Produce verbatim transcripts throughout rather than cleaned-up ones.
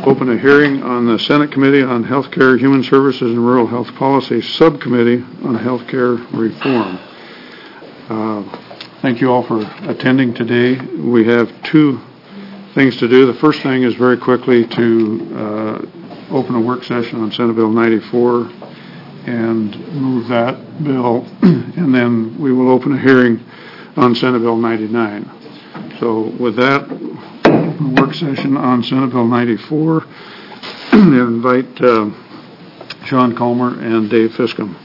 open a hearing on the Senate Committee on Healthcare, Human Services, and Rural Health Policy Subcommittee on Healthcare Reform. Uh, thank you all for attending today. We have two things to do. The first thing is very quickly to uh, open a work session on Senate Bill ninety-four and move that bill, and then we will open a hearing on Senate Bill ninety-nine. So with that, work session on Senate Bill ninety-four, and invite uh, Sean Comer and Dave Fiscom.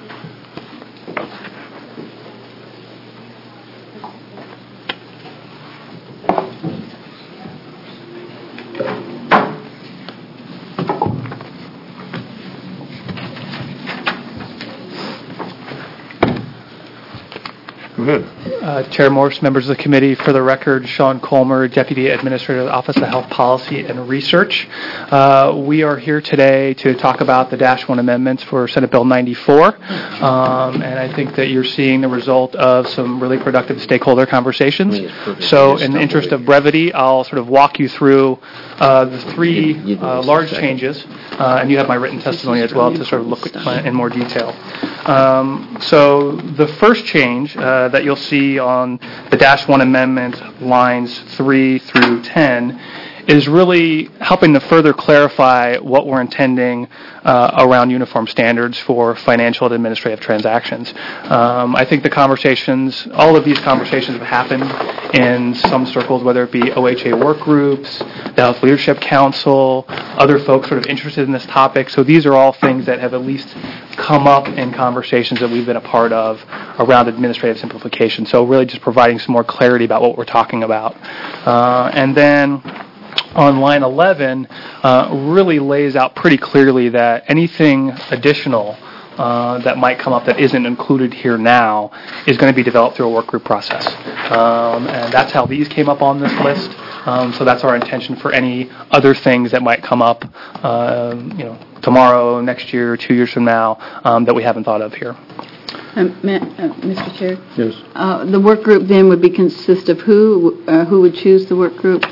Go ahead. Uh, Chair Morse, members of the committee, for the record, Sean Comer, Deputy Administrator of the Office of Health Policy and Research. Uh, we are here today to talk about the Dash one amendments for Senate Bill ninety-four, um, and I think that you're seeing the result of some really productive stakeholder conversations. So in the interest of brevity, I'll sort of walk you through uh, the three uh, large changes, uh, and you have my written testimony as well to sort of look in more detail. Um, so the first change uh, that you'll see on the Dash one amendment lines three through ten is really helping to further clarify what we're intending uh, around uniform standards for financial and administrative transactions. Um, I think the conversations, all of these conversations have happened in some circles, whether it be O H A work groups, the Health Leadership Council, other folks sort of interested in this topic. So these are all things that have at least come up in conversations that we've been a part of around administrative simplification. So really just providing some more clarity about what we're talking about. Uh, and then on line eleven, uh, really lays out pretty clearly that anything additional uh, that might come up that isn't included here now is going to be developed through a work group process. Um, and that's how these came up on this list. Um, so that's our intention for any other things that might come up, uh, you know, tomorrow, next year, two years from now, um, that we haven't thought of here. Um, Ma- uh, Mister Chair? Yes. Uh, the work group then would be consist of who? Uh, who would choose the work group?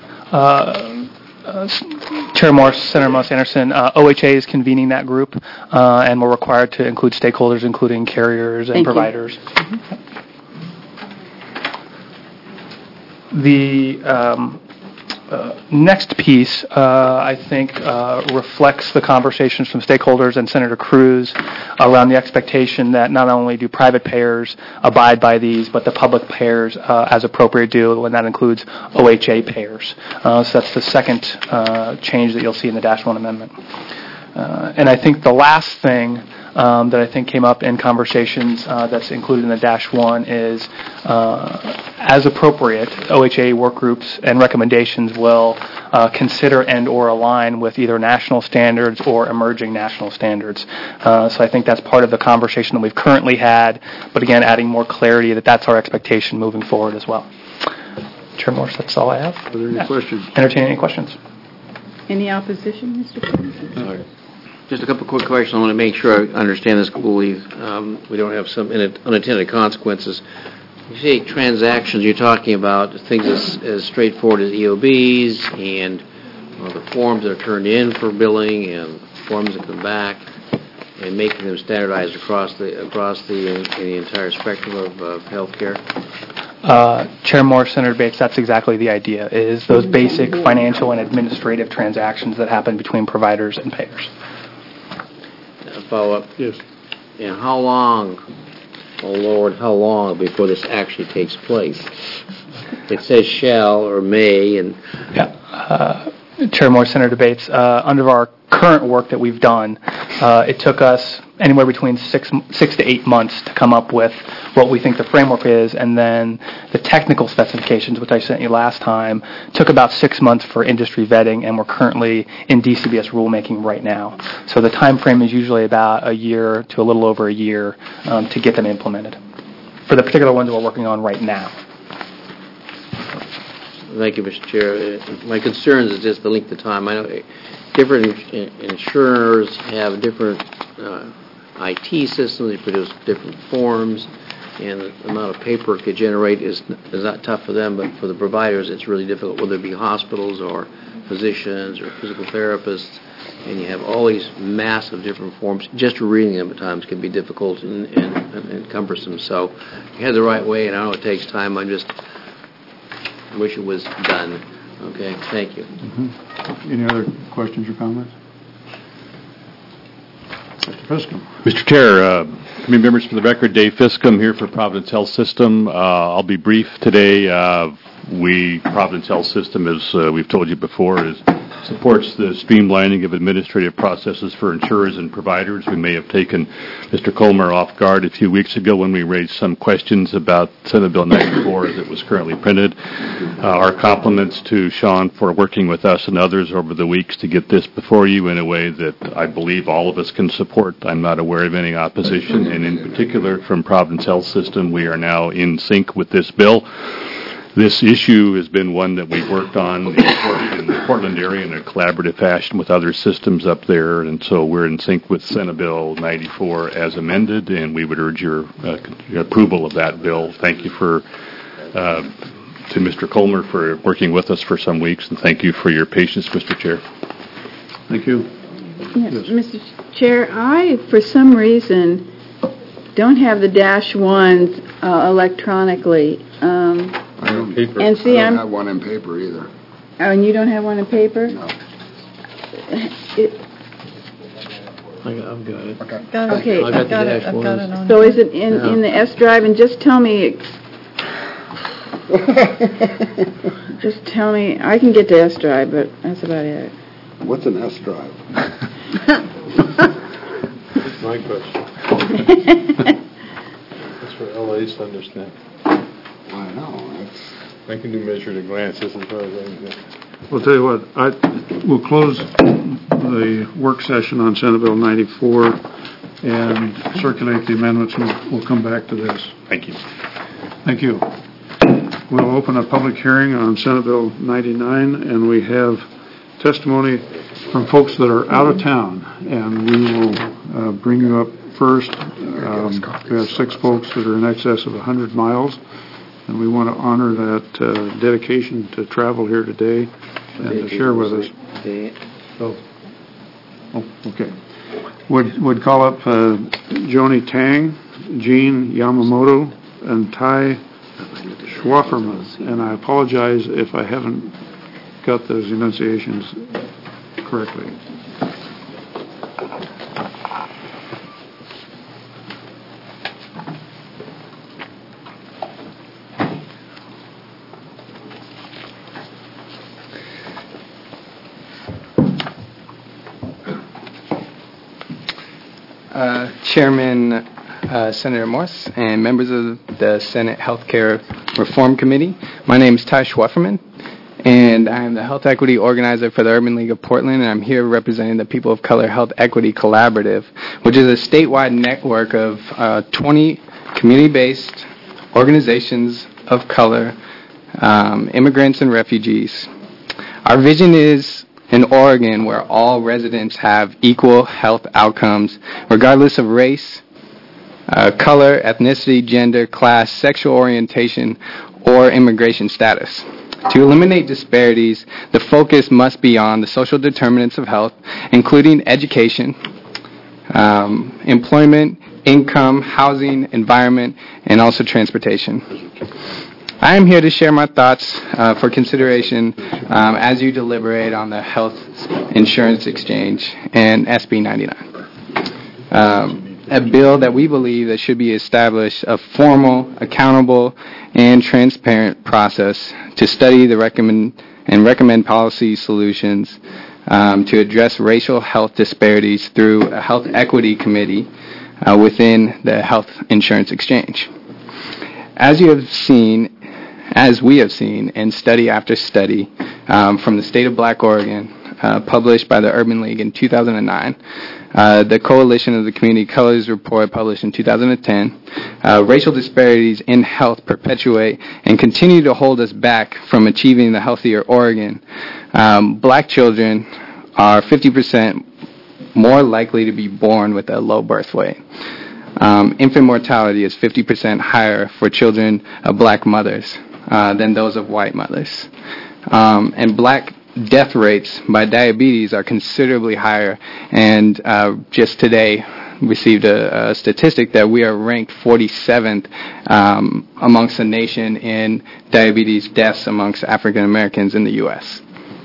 Uh, uh, Chair Morse, Senator Moss Anderson, uh, O H A is convening that group, uh, and we're required to include stakeholders, including carriers and Thank providers. Mm-hmm. The um, uh, next piece, uh, I think, uh, reflects the conversations from stakeholders and Senator Cruz around the expectation that not only do private payers abide by these, but the public payers, uh, as appropriate, do, and that includes O H A payers. Uh, so that's the second uh, change that you'll see in the Dash one amendment. Uh, and I think the last thing um, that I think came up in conversations uh, that's included in the Dash one is, uh, as appropriate, O H A work groups and recommendations will uh, consider and or align with either national standards or emerging national standards. Uh, so I think that's part of the conversation that we've currently had, but again, adding more clarity that that's our expectation moving forward as well. Chair Morse, that's all I have. Are there any yeah. questions? Entertain any questions. Any opposition, Mister Chairman? Just a couple of quick questions. I want to make sure I understand this clearly. Um, we don't have some unintended consequences. You say transactions, you're talking about things as, as straightforward as E O Bs and uh, the forms that are turned in for billing and forms that come back, and making them standardized across the across the, in the entire spectrum of uh, healthcare. Uh, Chair Moore, Senator Bates, that's exactly the idea, is those basic financial and administrative transactions that happen between providers and payers. Uh, follow up? Yes. And how long, oh Lord, how long before this actually takes place? It says shall or may, and... Yeah. Uh, Chair Moore, Senator Bates, uh, under our current work that we've done, uh, it took us anywhere between six six to eight months to come up with what we think the framework is, and then the technical specifications, which I sent you last time, took about six months for industry vetting, and we're currently in D C B S rulemaking right now. So the time frame is usually about a year to a little over a year um, to get them implemented for the particular ones we're working on right now. Thank you, Mister Chair. My concerns is just the length of time. I know different insurers have different uh, I T systems. They produce different forms. and the amount of paper it could generate is is not tough for them, but for the providers, it's really difficult, whether it be hospitals or physicians or physical therapists, and you have all these massive different forms. Just reading them at times can be difficult and, and, and cumbersome. So you had the right way, and I know it takes time. I just wish it was done. Okay, thank you. Mm-hmm. Any other questions or comments? Mister Fiscom. Mister Chair, uh, committee members, for the record, Dave Fiscom here for Providence Health System. Uh, I'll be brief today. Uh, we, Providence Health System, as uh, we've told you before, is supports the streamlining of administrative processes for insurers and providers. We may have taken Mister Colmer off guard a few weeks ago when we raised some questions about Senate Bill ninety-four as it was currently printed. Uh, our compliments to Sean for working with us and others over the weeks to get this before you in a way that I believe all of us can support. I'm not aware of any opposition, and in particular from Providence Health System, we are now in sync with this bill. This issue has been one that we've worked on in the Portland area in a collaborative fashion with other systems up there, and so we're in sync with Senate Bill ninety-four as amended, and we would urge your, uh, your approval of that bill. Thank you for uh, to Mister Colmer for working with us for some weeks, and thank you for your patience, Mister Chair. Thank you. Yes, yes. Mister Chair, I, for some reason, don't have the dash ones uh, electronically. Um, I don't, paper. And see, I don't I'm, have one in paper either. Oh, and you don't have one in paper? No. It, I got, I've got it. Okay. Got it. Okay. I got the got it. dash I've got ones. it on. So is it in, Yeah. in the S drive? And just tell me, just tell me, I can get to S drive, but that's about it. What's an S drive? That's my question. That's for L As to understand. I know. That's, I can do measure at a glance, that's as far as I can go. We'll tell you what, I, we'll close the work session on Senate Bill ninety-four and circulate the amendments, and we'll come back to this. Thank you. Thank you. We'll open a public hearing on Senate Bill ninety-nine, and we have testimony from folks that are out of town, and we will uh, bring you up first. Um, we have six folks that are in excess of one hundred miles, and we want to honor that uh, dedication to travel here today and to share with us. So, oh, okay. Would would call up uh, Joni Tang, Jean Yamamoto, and Ty Schwafferman, and I apologize if I haven't got those enunciations correctly. Uh, Chairman uh, Senator Morse and members of the Senate Healthcare Reform Committee, my name is Ty Schwafferman, and I am the Health Equity Organizer for the Urban League of Portland, and I'm here representing the People of Color Health Equity Collaborative, which is a statewide network of uh, twenty community-based organizations of color, um, immigrants and refugees. Our vision is in Oregon where all residents have equal health outcomes, regardless of race, uh, color, ethnicity, gender, class, sexual orientation, or immigration status. To eliminate disparities, the focus must be on the social determinants of health, including education, um, employment, income, housing, environment, and also transportation. I am here to share my thoughts uh, for consideration um, as you deliberate on the Health Insurance Exchange and S B ninety-nine. Um, a bill that we believe that should be established a formal, accountable, and transparent process to study the recommend and recommend policy solutions um, to address racial health disparities through a health equity committee uh, within the Health Insurance Exchange. As you have seen, as we have seen in study after study um, from the state of Black Oregon, uh, published by the Urban League in two thousand nine, uh, the Coalition of the Community Colors report published in two thousand ten, uh, racial disparities in health perpetuate and continue to hold us back from achieving the healthier Oregon. Um, black children are fifty percent more likely to be born with a low birth weight. Um, infant mortality is fifty percent higher for children of black mothers uh, than those of white mothers. Um, and black death rates by diabetes are considerably higher. And uh, just today received a, a statistic that we are ranked forty-seventh um, amongst the nation in diabetes deaths amongst African Americans in the U S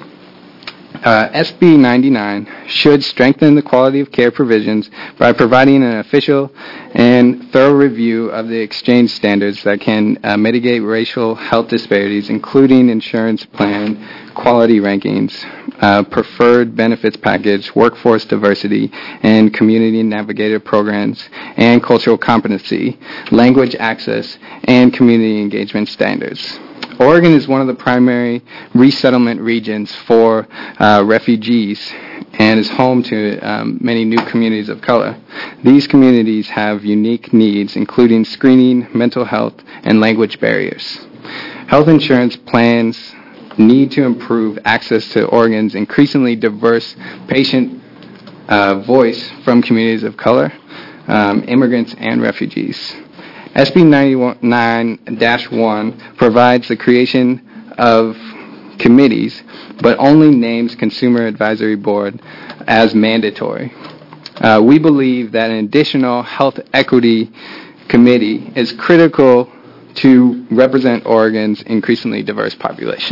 Uh, S B ninety-nine should strengthen the quality of care provisions by providing an official and thorough review of the exchange standards that can uh, mitigate racial health disparities, including insurance plan quality rankings, uh, preferred benefits package, workforce diversity, and community navigator programs, and cultural competency, language access, and community engagement standards. Oregon is one of the primary resettlement regions for uh, refugees and is home to um, many new communities of color. These communities have unique needs, including screening, mental health, and language barriers. Health insurance plans need to improve access to Oregon's increasingly diverse patient uh, voice from communities of color, um, immigrants, and refugees. S B ninety-nine dash one provides the creation of committees, but only names Consumer Advisory Board as mandatory. Uh, we believe that an additional health equity committee is critical to represent Oregon's increasingly diverse population.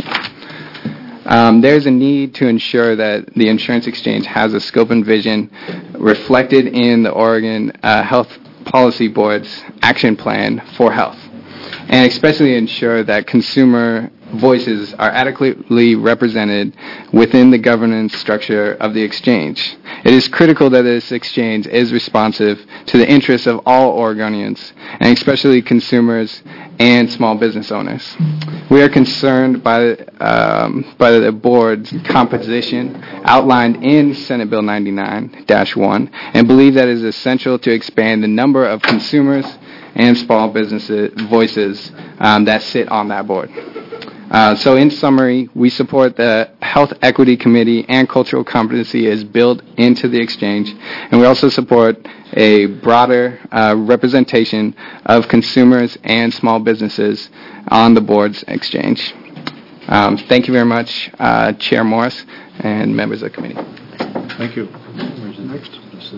Um, there's a need to ensure that the insurance exchange has a scope and vision reflected in the Oregon uh, Health Policy Board's action plan for health, and especially ensure that consumer voices are adequately represented within the governance structure of the exchange. It is critical that this exchange is responsive to the interests of all Oregonians, and especially consumers and small business owners. We are concerned by, um, by the board's composition outlined in Senate Bill ninety-nine dash one and believe that it is essential to expand the number of consumers and small business voices um, that sit on that board. Uh, so in summary, we support the Health Equity Committee and cultural competency is built into the exchange, and we also support a broader uh, representation of consumers and small businesses on the board's exchange. Um, thank you very much, uh, Chair Morris and members of the committee. Thank you. Next.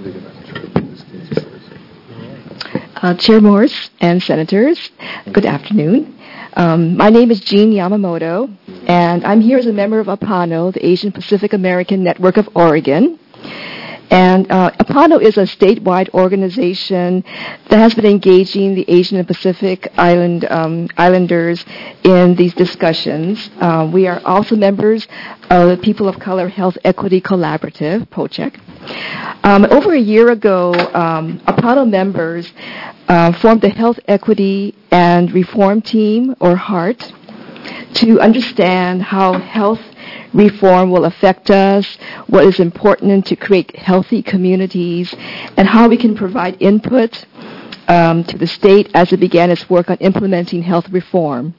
Uh, Chair Morris and Senators, good afternoon. Um, my name is Jean Yamamoto, and I'm here as a member of APANO, the Asian Pacific American Network of Oregon. And uh, APANO is a statewide organization that has been engaging the Asian and Pacific Island um, Islanders in these discussions. Uh, we are also members of the People of Color Health Equity Collaborative, POCHEC. Um, over a year ago, um, APANO members uh, formed the Health Equity and Reform Team, or HEART, to understand how health reform will affect us, what is important to create healthy communities, and how we can provide input um, to the state as it began its work on implementing health reform.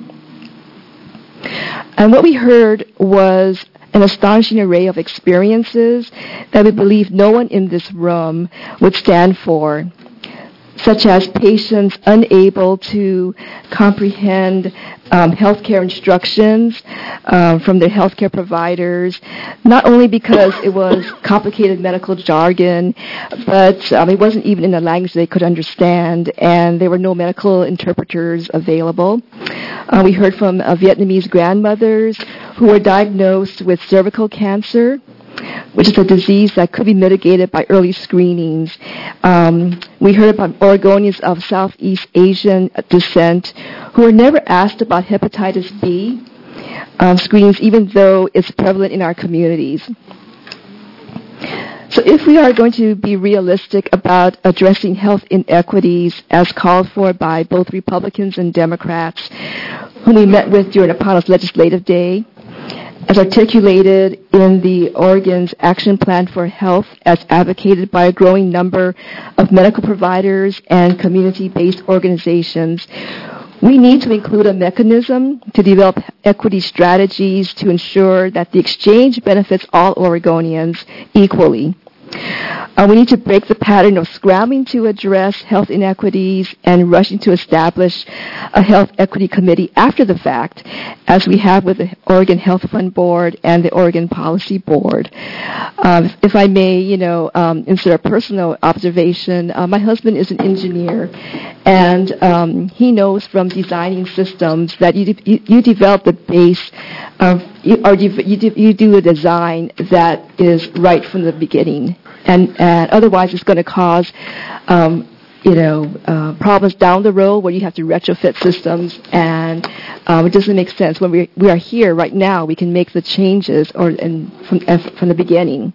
And what we heard was an astonishing array of experiences that we believe no one in this room would stand for, such as patients unable to comprehend um, healthcare instructions um, from their healthcare providers, not only because it was complicated medical jargon, but um, it wasn't even in a language they could understand, and there were no medical interpreters available. Uh, we heard from uh, Vietnamese grandmothers who were diagnosed with cervical cancer, which is a disease that could be mitigated by early screenings. Um, we heard about Oregonians of Southeast Asian descent who were never asked about hepatitis B um, screenings, even though it's prevalent in our communities. So if we are going to be realistic about addressing health inequities as called for by both Republicans and Democrats, whom we met with during APANO's legislative day, as articulated in the Oregon's Action Plan for Health, as advocated by a growing number of medical providers and community-based organizations, we need to include a mechanism to develop equity strategies to ensure that the exchange benefits all Oregonians equally. Uh, we need to break the pattern of scrambling to address health inequities and rushing to establish a health equity committee after the fact, as we have with the Oregon Health Fund Board and the Oregon Policy Board. Um, if I may, you know, um, instead of personal observation, uh, my husband is an engineer, and um, he knows from designing systems that you, de- you, you develop the base of, you, or you, you, do, you do a design that is right from the beginning. And, and otherwise, it's going to cause, um, you know, uh, problems down the road where you have to retrofit systems, and um, it doesn't make sense. When we we are here right now, we can make the changes or and from uh, from the beginning.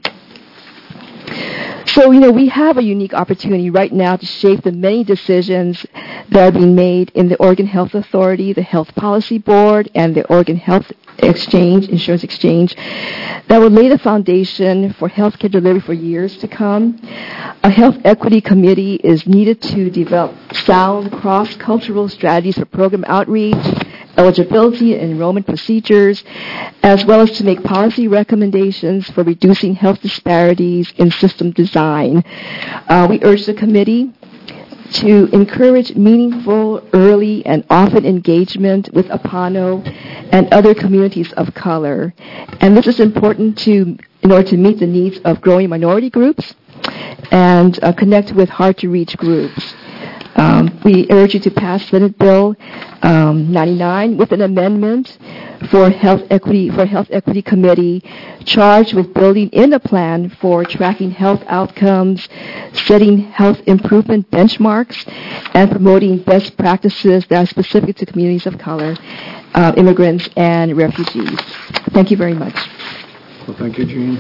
So, you know, we have a unique opportunity right now to shape the many decisions that are being made in the Oregon Health Authority, the Health Policy Board, and the Oregon Health Exchange, Insurance Exchange, that will lay the foundation for healthcare delivery for years to come. A health equity committee is needed to develop sound cross-cultural strategies for program outreach, eligibility and enrollment procedures, as well as to make policy recommendations for reducing health disparities in system design. Uh, we urge the committee to encourage meaningful, early, and often engagement with Apano and other communities of color. And this is important to in order to meet the needs of growing minority groups and uh, connect with hard-to-reach groups. Um, we urge you to pass Senate Bill um, ninety-nine with an amendment for health equity for health equity committee charged with building in a plan for tracking health outcomes, setting health improvement benchmarks, and promoting best practices that are specific to communities of color, uh, immigrants, and refugees. Thank you very much. Well, thank you, Jean.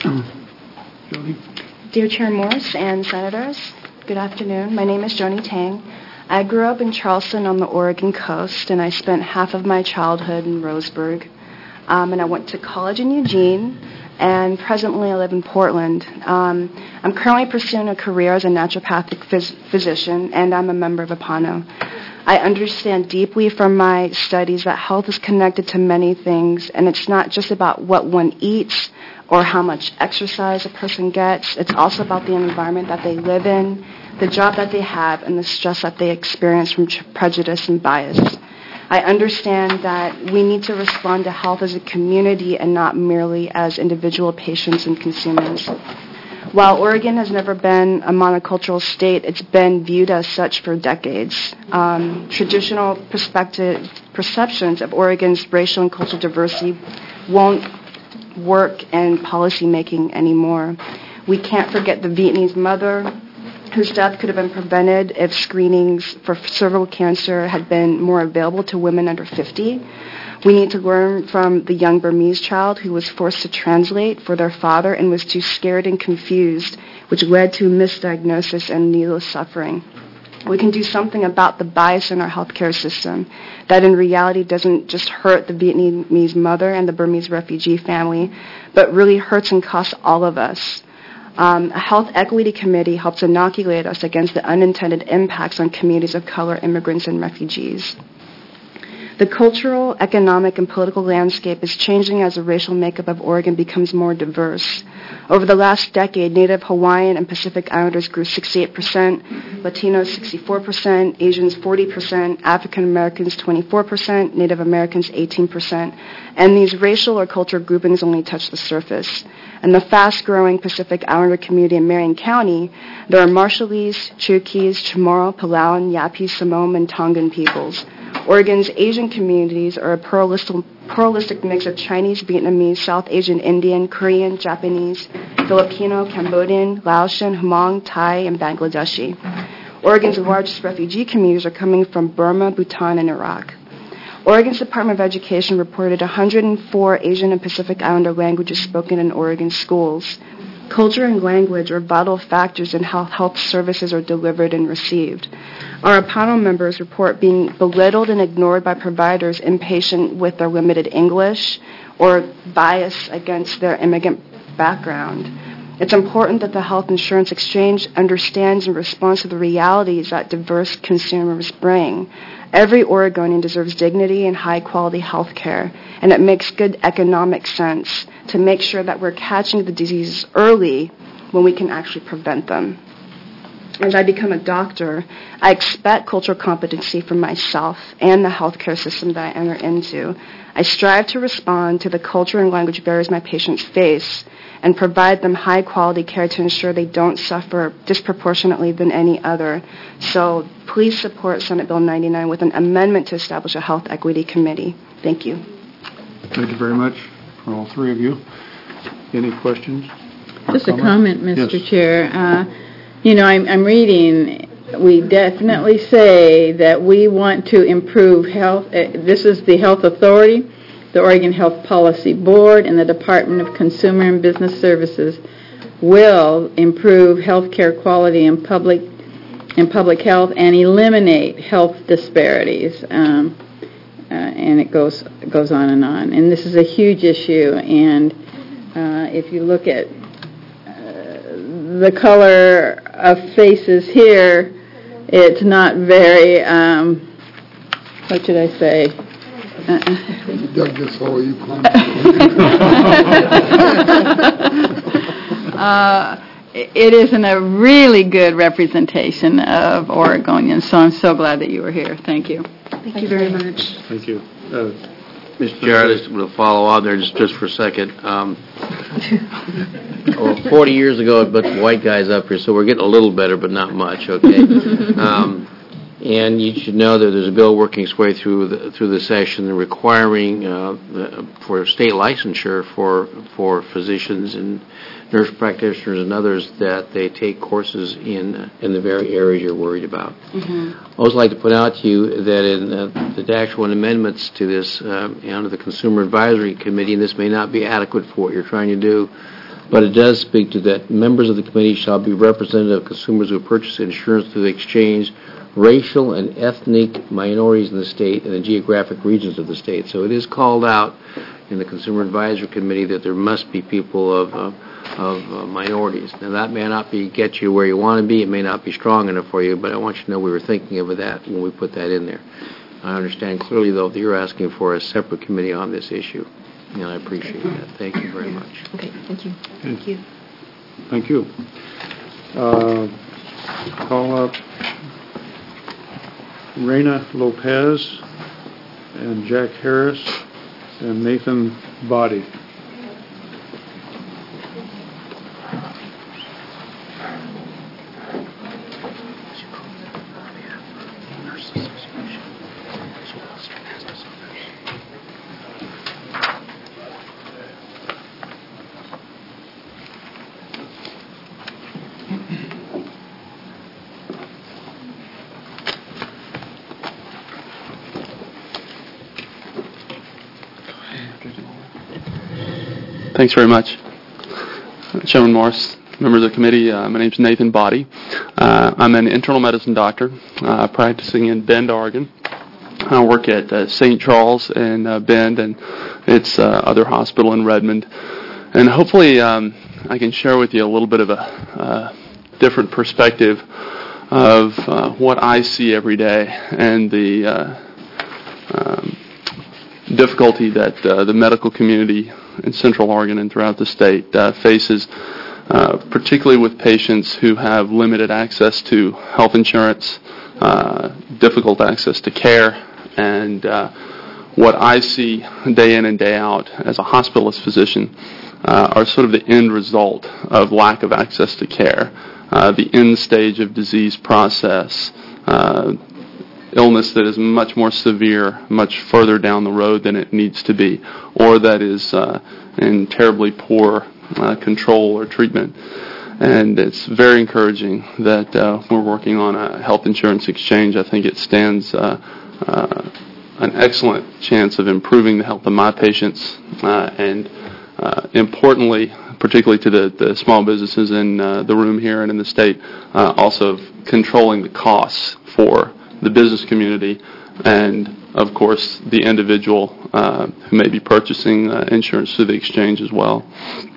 Jody? Dear Chair Morse and Senators, good afternoon. My name is Joni Tang. I grew up in Charleston on the Oregon coast, and I spent half of my childhood in Roseburg. Um, and I went to college in Eugene, and presently I live in Portland. Um, I'm currently pursuing a career as a naturopathic phys- physician, and I'm a member of Apano. I understand deeply from my studies that health is connected to many things, and it's not just about what one eats or how much exercise a person gets. It's also about the environment that they live in, the job that they have, and the stress that they experience from tr- prejudice and bias. I understand that we need to respond to health as a community and not merely as individual patients and consumers. While Oregon has never been a monocultural state, it's been viewed as such for decades. Um, traditional perspective, perceptions of Oregon's racial and cultural diversity won't work in policymaking anymore. We can't forget the Vietnamese mother whose death could have been prevented if screenings for cervical cancer had been more available to women under fifty. We need to learn from the young Burmese child who was forced to translate for their father and was too scared and confused, which led to misdiagnosis and needless suffering. We can do something about the bias in our healthcare system that in reality doesn't just hurt the Vietnamese mother and the Burmese refugee family, but really hurts and costs all of us. Um, a health equity committee helps inoculate us against the unintended impacts on communities of color, immigrants, and refugees. The cultural, economic, and political landscape is changing as the racial makeup of Oregon becomes more diverse. Over the last decade, Native Hawaiian and Pacific Islanders grew sixty-eight percent, Latinos sixty-four percent, Asians forty percent, African Americans twenty-four percent, Native Americans eighteen percent, and these racial or cultural groupings only touch the surface. In the fast-growing Pacific Islander community in Marion County, there are Marshallese, Chuukese, Chamorro, Palauan, Yapi, Samoan, and Tongan peoples. Oregon's Asian communities are a pluralistic, pluralistic mix of Chinese, Vietnamese, South Asian, Indian, Korean, Japanese, Filipino, Cambodian, Laotian, Hmong, Thai, and Bangladeshi. Oregon's largest refugee communities are coming from Burma, Bhutan, and Iraq. Oregon's Department of Education reported one hundred four Asian and Pacific Islander languages spoken in Oregon schools. Culture and language are vital factors in how health services are delivered and received. Our Apano members report being belittled and ignored by providers impatient with their limited English or bias against their immigrant background. It's important that the Health Insurance Exchange understands and responds to the realities that diverse consumers bring. Every Oregonian deserves dignity and high-quality health care, and it makes good economic sense to make sure that we're catching the diseases early when we can actually prevent them. As I become a doctor, I expect cultural competency from myself and the healthcare system that I enter into. I strive to respond to the culture and language barriers my patients face and provide them high-quality care to ensure they don't suffer disproportionately than any other. So please support Senate Bill ninety-nine with an amendment to establish a health equity committee. Thank you. Thank you very much for all three of you. Any questions? Just a comment, Mister Yes. Chair. Uh, you know, I'm, I'm reading, we definitely say that we want to improve health. Uh, this is the Health Authority, the Oregon Health Policy Board, and the Department of Consumer and Business Services will improve health care quality in public, in public health and eliminate health disparities. Um, uh, and it goes, goes on and on. And this is a huge issue. And uh, if you look at the color of faces here, it's not very, um, what should I say? Uh-uh. You dug this hole, you climbed uh, it isn't a really good representation of Oregonians, so I'm so glad that you were here. Thank you. Thank you very much. Thank you. Uh, Mister Chair, I just will follow on there just, just for a second. Um, well, forty years ago, a bunch of white guys up here, so we're getting a little better, but not much, okay? Um, and you should know that there's a bill working its way through the, through the session requiring uh, the, for state licensure for for physicians and nurse practitioners and others that they take courses in uh, in the very areas you're worried about. Mm-hmm. I also like to point out to you that in uh, the Dash one amendments to this um, under the Consumer Advisory Committee, and this may not be adequate for what you're trying to do, but it does speak to that members of the committee shall be representative of consumers who purchase insurance through the exchange, racial and ethnic minorities in the state, and the geographic regions of the state. So it is called out in the Consumer Advisory Committee that there must be people of uh, of uh, minorities. Now, that may not be get you where you want to be. It may not be strong enough for you, but I want you to know we were thinking of that when we put that in there. I understand clearly, though, that you're asking for a separate committee on this issue, and I appreciate that. Thank you very much. Okay, thank you. Thank you. Thank you. Uh, call up Reyna Lopez and Jack Harris and Nathan Body. Thanks very much. Chairman Morris, members of the committee, uh, my name is Nathan Body. Uh, I'm an internal medicine doctor uh, practicing in Bend, Oregon. I work at uh, Saint Charles in uh, Bend and its uh, other hospital in Redmond. And hopefully um, I can share with you a little bit of a uh, different perspective of uh, what I see every day and the uh, um, difficulty that uh, the medical community in Central Oregon and throughout the state uh, faces, uh, particularly with patients who have limited access to health insurance, uh, difficult access to care, and uh, what I see day in and day out as a hospitalist physician uh, are sort of the end result of lack of access to care, uh, the end stage of disease process, uh, illness that is much more severe, much further down the road than it needs to be, or that is uh, in terribly poor uh, control or treatment. And it's very encouraging that uh, we're working on a health insurance exchange. I think it stands uh, uh, an excellent chance of improving the health of my patients uh, and, uh, importantly, particularly to the, the small businesses in uh, the room here and in the state, uh, also controlling the costs for the business community, and of course the individual uh, who may be purchasing uh, insurance through the exchange as well.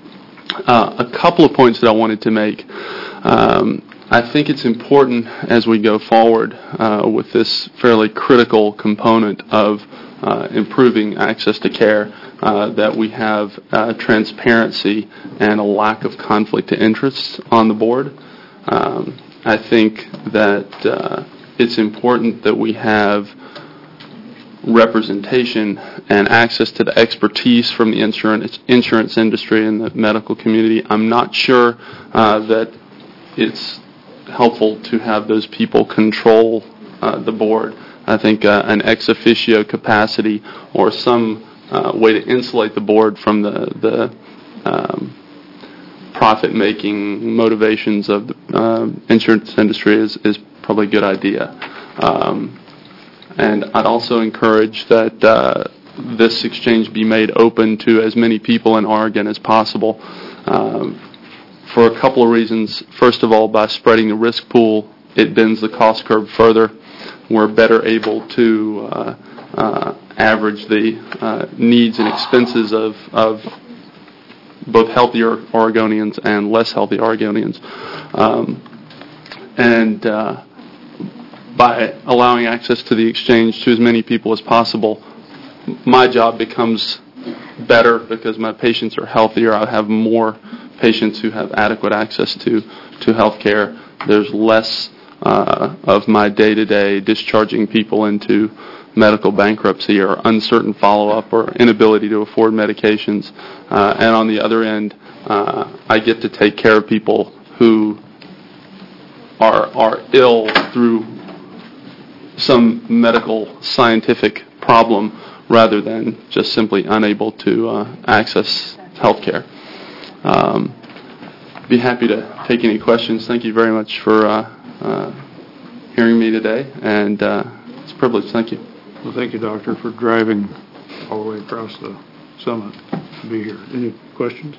Uh, a couple of points that I wanted to make. Um, I think it's important as we go forward uh, with this fairly critical component of uh, improving access to care uh, that we have uh, transparency and a lack of conflict of interest on the board. Um, I think that uh, it's important that we have representation and access to the expertise from the insurance insurance industry and the medical community. I'm not sure uh, that it's helpful to have those people control uh, the board. I think uh, an ex officio capacity or some uh, way to insulate the board from the, the um, profit-making motivations of the uh, insurance industry is, is probably a good idea. Um, And I'd also encourage that uh, this exchange be made open to as many people in Oregon as possible um, for a couple of reasons. First of all, by spreading the risk pool, it bends the cost curve further. We're better able to uh, uh, average the uh, needs and expenses of, of both healthier Oregonians and less healthy Oregonians. Um, and uh, by allowing access to the exchange to as many people as possible, my job becomes better because my patients are healthier. I have more patients who have adequate access to, to health care. There's less uh, of my day-to-day discharging people into medical bankruptcy or uncertain follow-up or inability to afford medications. Uh, and on the other end, uh, I get to take care of people who are are ill through some medical scientific problem rather than just simply unable to uh, access health care. Um, be happy to take any questions. Thank you very much for uh, uh, hearing me today, and uh, it's a privilege. Thank you. Well, thank you, Doctor, for driving all the way across the summit to be here. Any questions?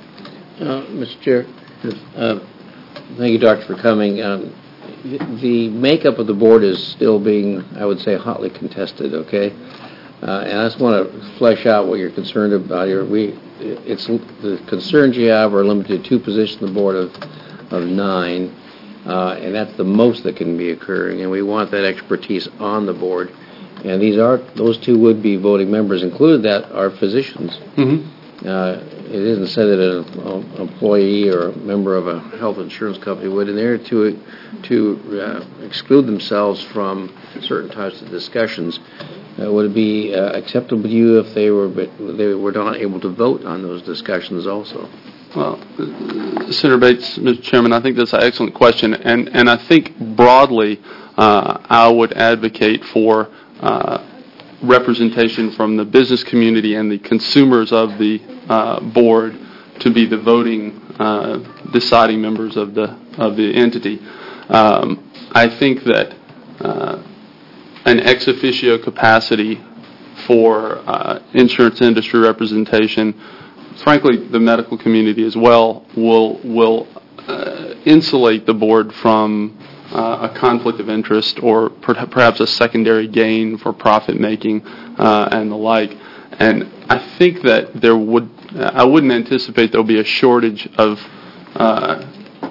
Uh, Mister Chair, uh, thank you, Doctor, for coming. Um, the, the makeup of the board is still being, I would say, hotly contested, okay? Uh, and I just want to flesh out what you're concerned about here. We, it's the concerns you have are limited to two positions on the board of, of nine, uh, and that's the most that can be occurring, and we want that expertise on the board. And these are, those two would be voting members, included that are physicians. Mm-hmm. Uh, it isn't said that an employee or a member of a health insurance company would, and they're to to uh, exclude themselves from certain types of discussions. Uh, would it be uh, acceptable to you if they were they were not able to vote on those discussions also? Well, uh, Senator Bates, Mister Chairman, I think that's an excellent question, and and I think broadly, uh, I would advocate for uh, representation from the business community and the consumers of the uh, board to be the voting, uh, deciding members of the of the entity. Um, I think that uh, an ex officio capacity for uh, insurance industry representation, frankly, the medical community as well, will will uh, insulate the board from Uh, a conflict of interest or per- perhaps a secondary gain for profit making uh, and the like. And I think that there would, I wouldn't anticipate there'll be a shortage of uh,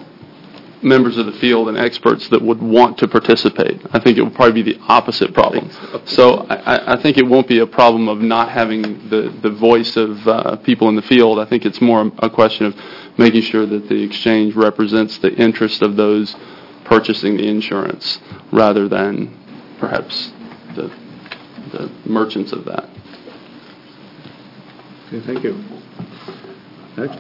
members of the field and experts that would want to participate. I think it would probably be the opposite problem. So I, I think it won't be a problem of not having the, the voice of uh, people in the field. I think it's more a question of making sure that the exchange represents the interest of those purchasing the insurance rather than perhaps the the merchants of that. Okay, thank you. Next.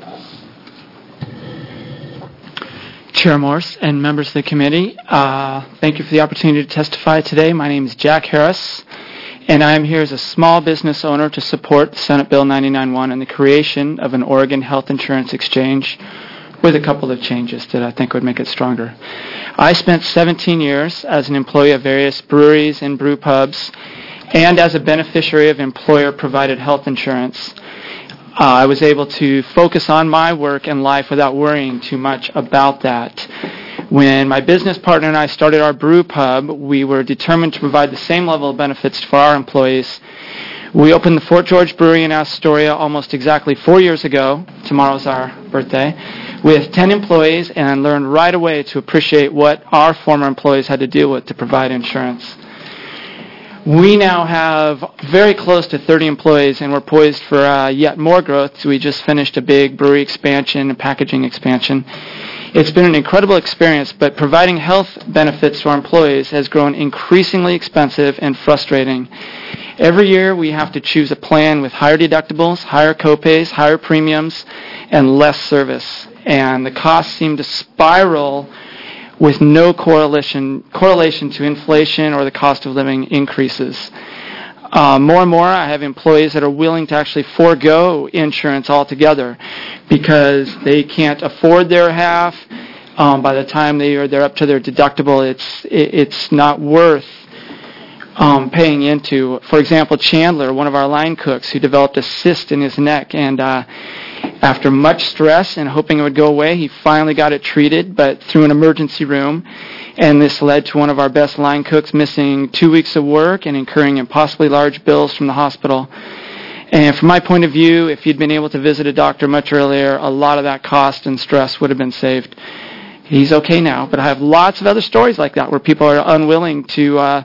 Chair Morse and members of the committee, uh, thank you for the opportunity to testify today. My name is Jack Harris, and I am here as a small business owner to support Senate Bill ninety-nine one and the creation of an Oregon Health Insurance Exchange with a couple of changes that I think would make it stronger. I spent seventeen years as an employee of various breweries and brew pubs and as a beneficiary of employer-provided health insurance. Uh, I was able to focus on my work and life without worrying too much about that. When my business partner and I started our brew pub, we were determined to provide the same level of benefits for our employees. We opened the Fort George Brewery in Astoria almost exactly four years ago. Tomorrow's our birthday. With ten employees, and learned right away to appreciate what our former employees had to deal with to provide insurance. We now have very close to thirty employees, and we're poised for uh, yet more growth. So we just finished a big brewery expansion and packaging expansion. It's been an incredible experience, but providing health benefits to our employees has grown increasingly expensive and frustrating. Every year we have to choose a plan with higher deductibles, higher copays, higher premiums, and less service. And the costs seem to spiral with no correlation correlation to inflation or the cost of living increases. Uh, more and more, I have employees that are willing to actually forego insurance altogether because they can't afford their half. Um, by the time they are they're up to their deductible, it's it, it's not worth um, paying into. For example, Chandler, one of our line cooks, who developed a cyst in his neck, and uh, after much stress and hoping it would go away, he finally got it treated, but through an emergency room. And this led to one of our best line cooks missing two weeks of work and incurring impossibly large bills from the hospital. And from my point of view, if he'd been able to visit a doctor much earlier, a lot of that cost and stress would have been saved. He's okay now, but I have lots of other stories like that where people are unwilling to uh,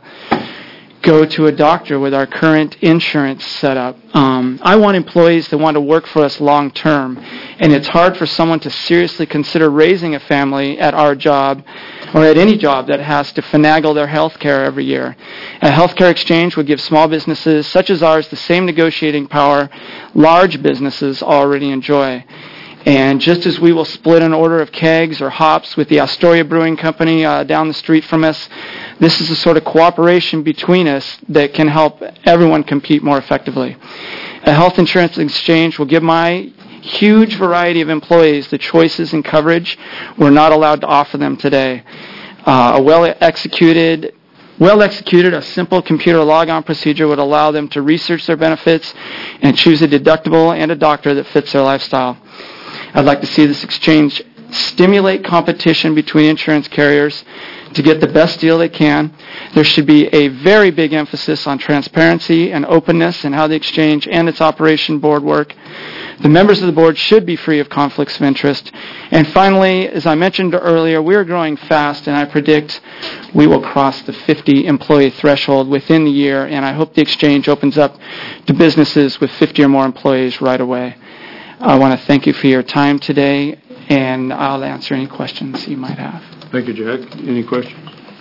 go to a doctor with our current insurance setup. Um, I want employees that want to work for us long term, and it's hard for someone to seriously consider raising a family at our job or at any job that has to finagle their health care every year. A health care exchange would give small businesses such as ours the same negotiating power large businesses already enjoy. And just as we will split an order of kegs or hops with the Astoria Brewing Company uh, down the street from us, this is a sort of cooperation between us that can help everyone compete more effectively. A health insurance exchange will give my huge variety of employees the choices and coverage we're not allowed to offer them today. Uh, a well-executed, well-executed, a simple computer logon procedure would allow them to research their benefits and choose a deductible and a doctor that fits their lifestyle. I'd like to see this exchange stimulate competition between insurance carriers to get the best deal they can. There should be a very big emphasis on transparency and openness in how the exchange and its operation board work. The members of the board should be free of conflicts of interest. And finally, as I mentioned earlier, we are growing fast, and I predict we will cross the fifty employee threshold within the year, and I hope the exchange opens up to businesses with fifty or more employees right away. I want to thank you for your time today, and I'll answer any questions you might have. Thank you, Jack. Any questions?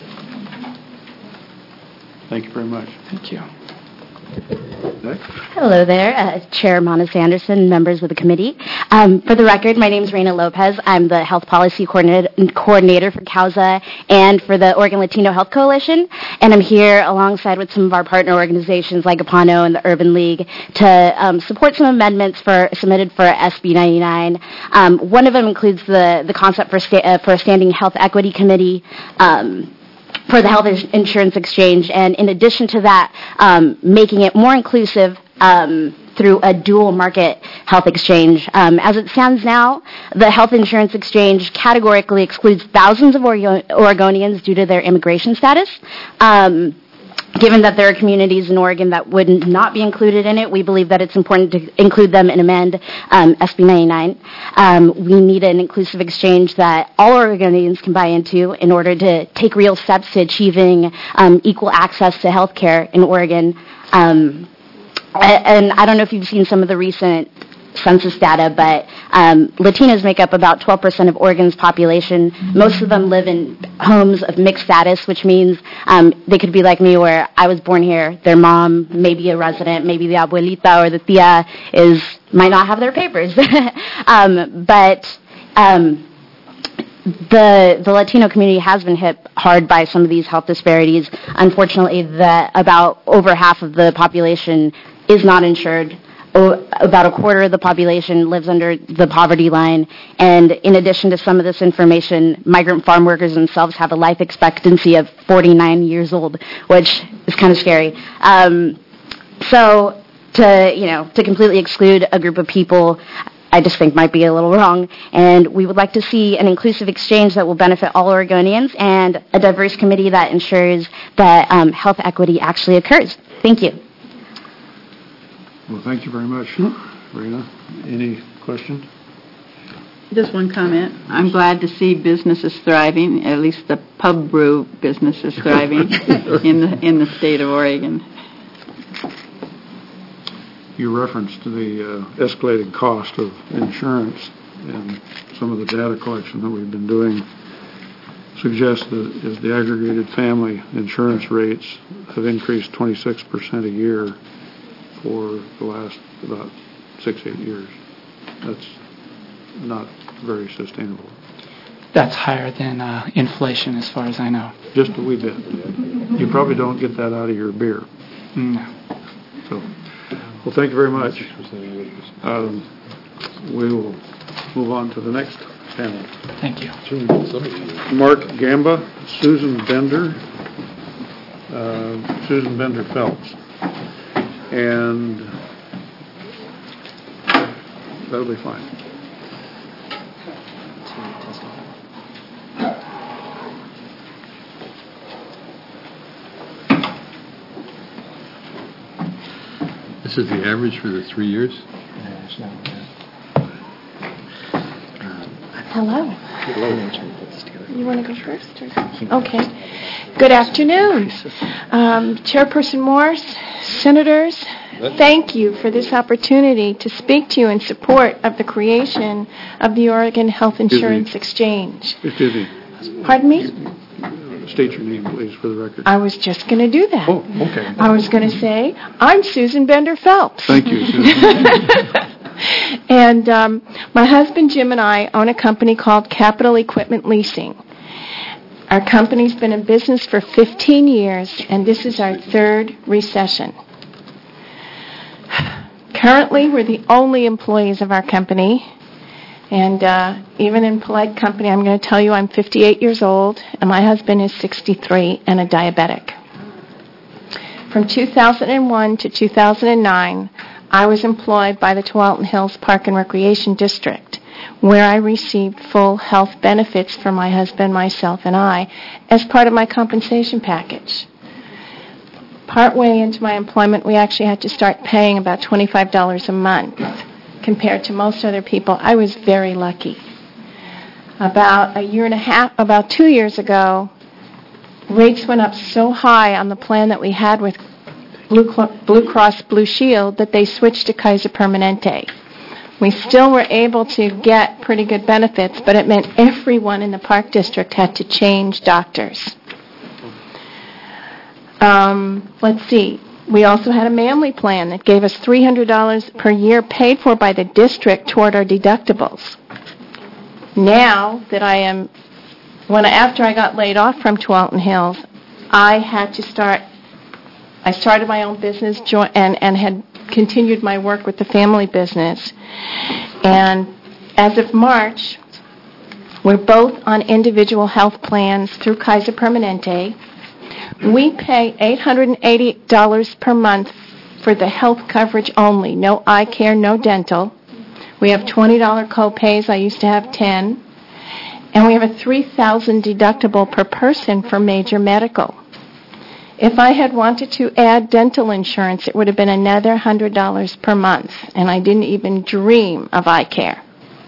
Thank you very much. Thank you. Next. Hello there, uh, Chair Monis Anderson, members of the committee. Um, for the record, my name is Reina Lopez. I'm the Health Policy Coordinator, coordinator for CAUSA and for the Oregon Latino Health Coalition, and I'm here alongside with some of our partner organizations like APANO and the Urban League to um, support some amendments for submitted for S B ninety-nine. Um, one of them includes the, the concept for, sta- uh, for a standing health equity committee, um, for the health insurance exchange, and in addition to that, um, making it more inclusive um, through a dual market health exchange. Um, as it stands now, the health insurance exchange categorically excludes thousands of Oregon- Oregonians due to their immigration status. Um, Given that there are communities in Oregon that would not be included in it, we believe that it's important to include them and amend um, S B ninety-nine. Um, we need an inclusive exchange that all Oregonians can buy into in order to take real steps to achieving um, equal access to health care in Oregon. Um, and I don't know if you've seen some of the recent census data, but um, Latinos make up about twelve percent of Oregon's population. Most of them live in homes of mixed status, which means um, they could be like me, where I was born here. Their mom may be a resident, maybe the abuelita or the tia is might not have their papers. um, but um, the the Latino community has been hit hard by some of these health disparities. Unfortunately, the, about over half of the population is not insured. Oh, about a quarter of the population lives under the poverty line, and in addition to some of this information, migrant farm workers themselves have a life expectancy of forty-nine years old, which is kind of scary. Um, so to, you know, to completely exclude a group of people, I just think might be a little wrong, and we would like to see an inclusive exchange that will benefit all Oregonians and a diverse committee that ensures that um, health equity actually occurs. Thank you. Well, thank you very much, Rena. Any questions? Just one comment. I'm glad to see businesses thriving, at least the pub brew business is thriving in the in the state of Oregon. you referenced the uh, escalated cost of insurance, and some of the data collection that we've been doing suggests that as the aggregated family insurance rates have increased twenty-six percent a year for the last about six, eight years. That's not very sustainable. That's higher than uh, inflation, as far as I know. Just a wee bit. You probably don't get that out of your beer. No. So, well, thank you very much. Um, we will move on to the next panel. Thank you. Mark Gamba, Susan Bender, uh, Susan Bender Phelps, and that'll be fine. This is the average for the three years? Hello. You want to go first? Or? Okay. Good afternoon. Um, Chairperson Morse, Senators, thank you for this opportunity to speak to you in support of the creation of the Oregon Health Insurance Exchange. Excuse me. Pardon me? State your name, please, for the record. I was just going to do that. Oh, okay. I was going to say, I'm Susan Bender Phelps. Thank you, Susan. And um, my husband Jim and I own a company called Capital Equipment Leasing. Our company's been in business for fifteen years, and this is our third recession. Currently, we're the only employees of our company. And uh, even in polite company, I'm going to tell you I'm fifty-eight years old, and my husband is sixty-three and a diabetic. From two thousand one to two thousand nine, I was employed by the Tualatin Hills Park and Recreation District, where I received full health benefits for my husband, myself, and I as part of my compensation package. Partway into my employment, we actually had to start paying about twenty-five dollars a month. Compared to most other people, I was very lucky. About a year and a half, about two years ago, rates went up so high on the plan that we had with Blue, Blue Cross Blue Shield that they switched to Kaiser Permanente. We still were able to get pretty good benefits, but it meant everyone in the Park District had to change doctors. Um, let's see. We also had a Manly plan that gave us three hundred dollars per year paid for by the district toward our deductibles. Now that I am, when after I got laid off from Tualatin Hills, I had to start, I started my own business and, and had continued my work with the family business. And as of March, we're both on individual health plans through Kaiser Permanente. We pay eight hundred eighty dollars per month for the health coverage only. No eye care, no dental. We have twenty dollars co-pays. I used to have ten. And we have a three thousand dollars deductible per person for major medical. If I had wanted to add dental insurance, it would have been another one hundred dollars per month. And I didn't even dream of eye care.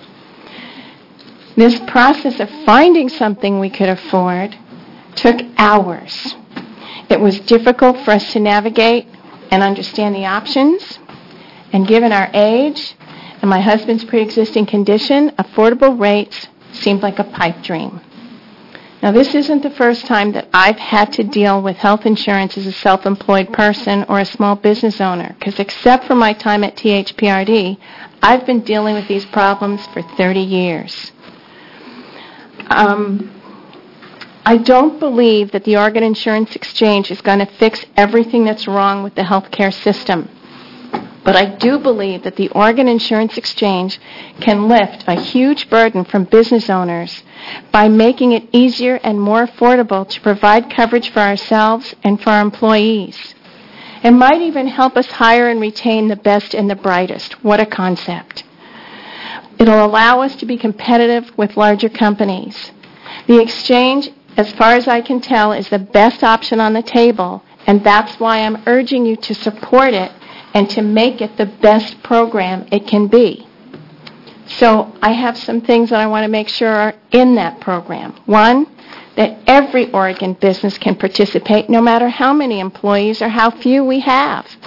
This process of finding something we could afford took hours. It was difficult for us to navigate and understand the options. And given our age and my husband's pre-existing condition, affordable rates seemed like a pipe dream. Now, this isn't the first time that I've had to deal with health insurance as a self-employed person or a small business owner, because except for my time at T H P R D, I've been dealing with these problems for thirty years. Um... I don't believe that the Oregon Insurance Exchange is going to fix everything that's wrong with the healthcare system. But I do believe that the Oregon Insurance Exchange can lift a huge burden from business owners by making it easier and more affordable to provide coverage for ourselves and for our employees. It might even help us hire and retain the best and the brightest. What a concept. It'll allow us to be competitive with larger companies. The exchange, as far as I can tell, is the best option on the table, and that's why I'm urging you to support it and to make it the best program it can be. So I have some things that I want to make sure are in that program. One, that every Oregon business can participate, no matter how many employees or how few we have.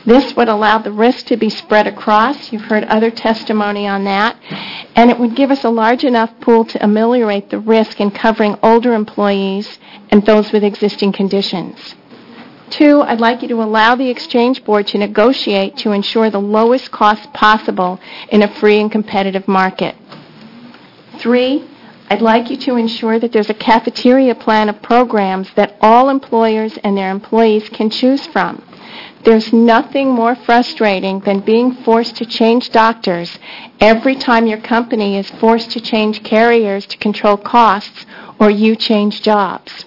This would allow the risk to be spread across. You've heard other testimony on that. And it would give us a large enough pool to ameliorate the risk in covering older employees and those with existing conditions. Two, I'd like you to allow the Exchange Board to negotiate to ensure the lowest cost possible in a free and competitive market. Three, I'd like you to ensure that there's a cafeteria plan of programs that all employers and their employees can choose from. There's nothing more frustrating than being forced to change doctors every time your company is forced to change carriers to control costs or you change jobs.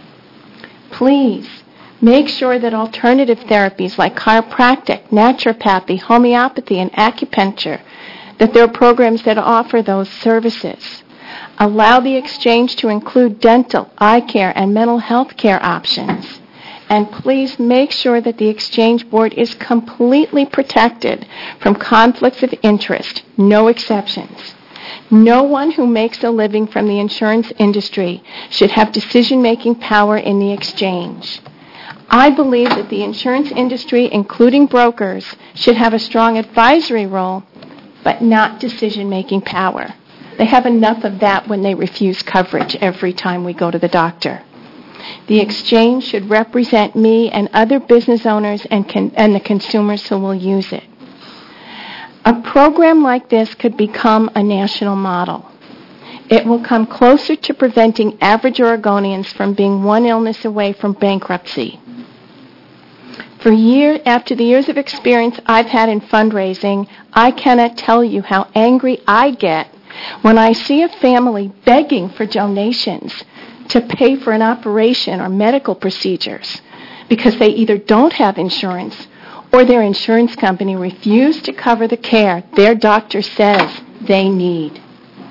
Please, make sure that alternative therapies like chiropractic, naturopathy, homeopathy, and acupuncture, that there are programs that offer those services. Allow the exchange to include dental, eye care, and mental health care options. And please make sure that the Exchange Board is completely protected from conflicts of interest, no exceptions. No one who makes a living from the insurance industry should have decision-making power in the exchange. I believe that the insurance industry, including brokers, should have a strong advisory role, but not decision-making power. They have enough of that when they refuse coverage every time we go to the doctor. The exchange should represent me and other business owners and, con- and the consumers who will use it. A program like this could become a national model. It will come closer to preventing average Oregonians from being one illness away from bankruptcy. For year after the years of experience I've had in fundraising, I cannot tell you how angry I get when I see a family begging for donations to pay for an operation or medical procedures because they either don't have insurance or their insurance company refused to cover the care their doctor says they need.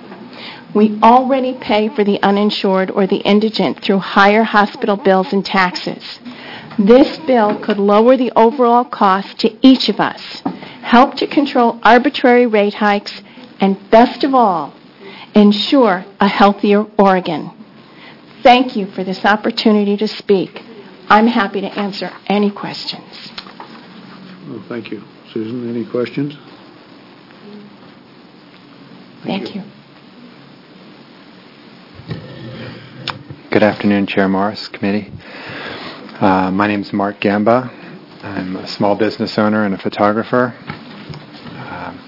We already pay for the uninsured or the indigent through higher hospital bills and taxes. This bill could lower the overall cost to each of us, help to control arbitrary rate hikes, and best of all, ensure a healthier Oregon. Thank you for this opportunity to speak. I'm happy to answer any questions. Well, thank you. Susan, any questions? Thank, thank you. you. Good afternoon, Chair Morris, committee. Uh, my name is Mark Gamba. I'm a small business owner and a photographer. Um,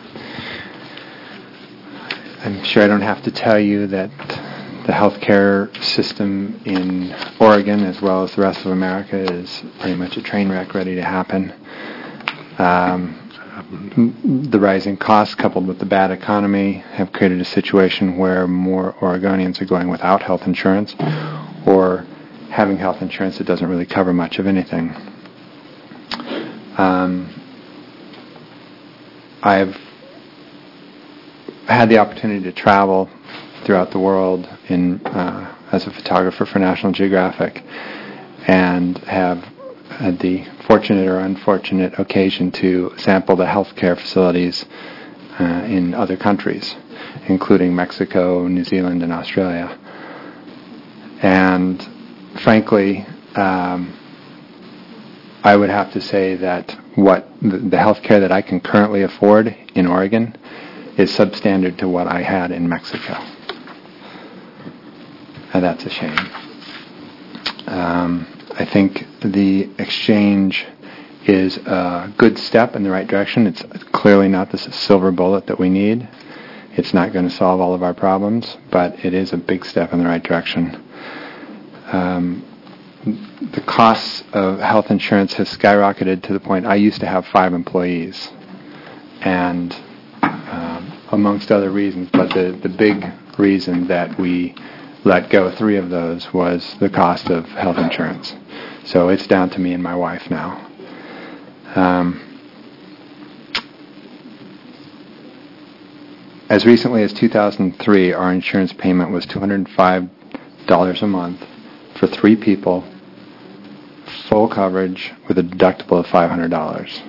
I'm sure I don't have to tell you that the healthcare system in Oregon, as well as the rest of America, is pretty much a train wreck ready to happen. Um, the rising costs, coupled with the bad economy, have created a situation where more Oregonians are going without health insurance, or having health insurance that doesn't really cover much of anything. Um, I've had the opportunity to travel throughout the world in uh, as a photographer for National Geographic, and have had the fortunate or unfortunate occasion to sample the healthcare facilities uh, in other countries, including Mexico, New Zealand, and Australia. And frankly, um, I would have to say that what the, the health care that I can currently afford in Oregon is substandard to what I had in Mexico. And that's a shame. Um, I think the exchange is a good step in the right direction. It's clearly not the silver bullet that we need. It's not going to solve all of our problems, but it is a big step in the right direction. Um, the costs of health insurance has skyrocketed to the point I used to have five employees, and um, amongst other reasons, but the, the big reason that we let go three of those was the cost of health insurance. So it's down to me and my wife now. Um, as recently as two thousand three, our insurance payment was two hundred five dollars a month for three people, full coverage with a deductible of five hundred dollars.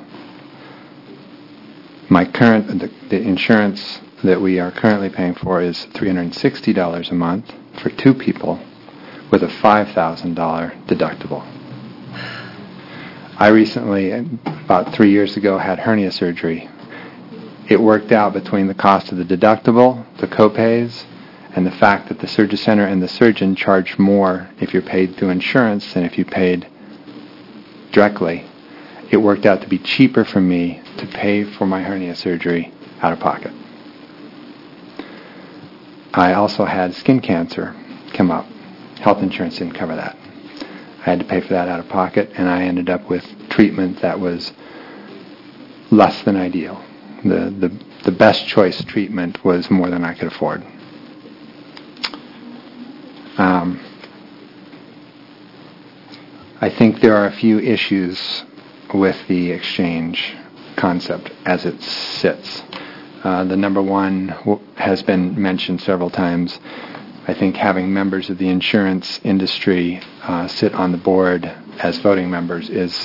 My current the, the insurance that we are currently paying for is three hundred sixty dollars a month for two people with a five thousand dollars deductible. I recently, about three years ago, had hernia surgery. It worked out between the cost of the deductible, the copays, and the fact that the surgery center and the surgeon charge more if you're paid through insurance than if you paid directly. It worked out to be cheaper for me to pay for my hernia surgery out of pocket. I also had skin cancer come up. Health insurance didn't cover that. I had to pay for that out of pocket, and I ended up with treatment that was less than ideal. The, the, the best choice treatment was more than I could afford. Um, I think there are a few issues with the exchange concept as it sits. Uh, the number one w- has been mentioned several times. I think having members of the insurance industry uh, sit on the board as voting members is,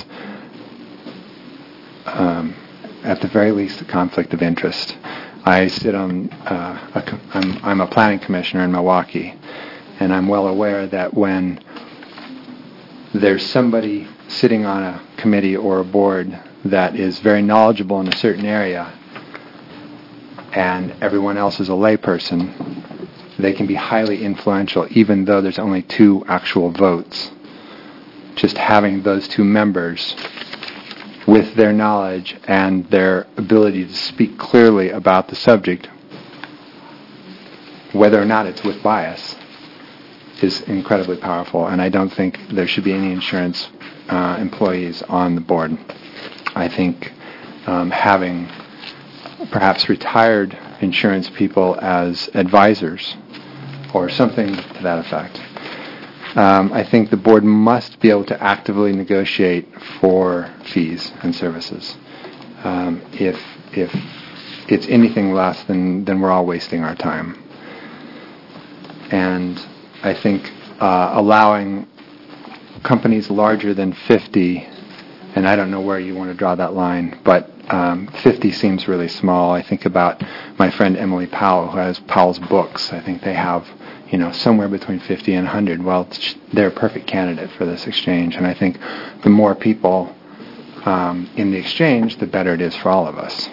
um, at the very least, a conflict of interest. I sit on, uh, a com- I'm, I'm a planning commissioner in Milwaukee, and I'm well aware that when there's somebody sitting on a committee or a board that is very knowledgeable in a certain area and everyone else is a layperson, they can be highly influential even though there's only two actual votes. Just having those two members with their knowledge and their ability to speak clearly about the subject, whether or not it's with bias, is incredibly powerful, and I don't think there should be any insurance uh, employees on the board. I think um, having perhaps retired insurance people as advisors or something to that effect. Um, I think the board must be able to actively negotiate for fees and services. Um, if if it's anything less, then, then we're all wasting our time. And I think uh, allowing companies larger than fifty, and I don't know where you want to draw that line, but um, fifty seems really small. I think about my friend Emily Powell, who has Powell's Books. I think they have, you know, somewhere between fifty and one hundred. Well, they're a perfect candidate for this exchange, and I think the more people um, in the exchange, the better it is for all of us.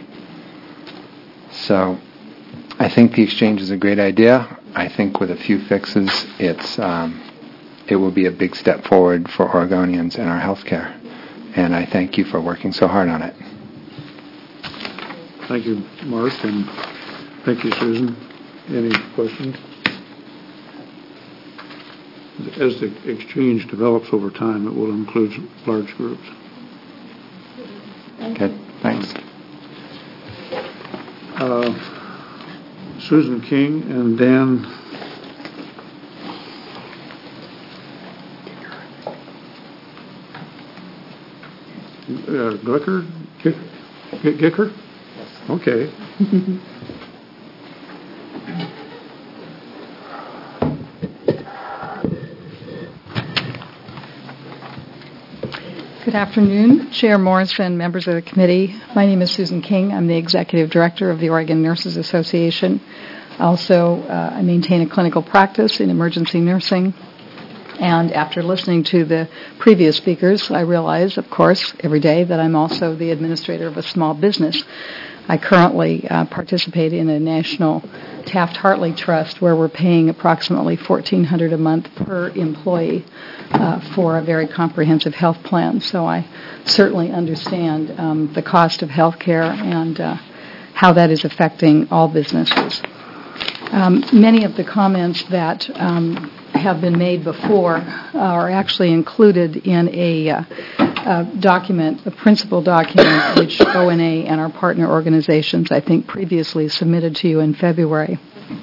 So I think the exchange is a great idea. I think with a few fixes, it's um, it will be a big step forward for Oregonians and our health care. And I thank you for working so hard on it. Thank you, Mark, and thank you, Susan. Any questions? As the exchange develops over time, it will include large groups. Good, thanks. Uh, Susan King and Dan uh, Glicker? Gick- Gick- Gicker? Yes. Okay. Good afternoon, Chair Morris and members of the committee. My name is Susan King. I'm the Executive Director of the Oregon Nurses Association. Also, uh, I maintain a clinical practice in emergency nursing. And after listening to the previous speakers, I realize, of course, every day that I'm also the administrator of a small business. I currently uh, participate in a national Taft-Hartley trust where we're paying approximately fourteen hundred dollars a month per employee uh, for a very comprehensive health plan. So I certainly understand um, the cost of health care and uh, how that is affecting all businesses. Um, many of the comments that um, have been made before are actually included in a uh, uh, document, a principal document, which O N A and our partner organizations, I think, previously submitted to you in February.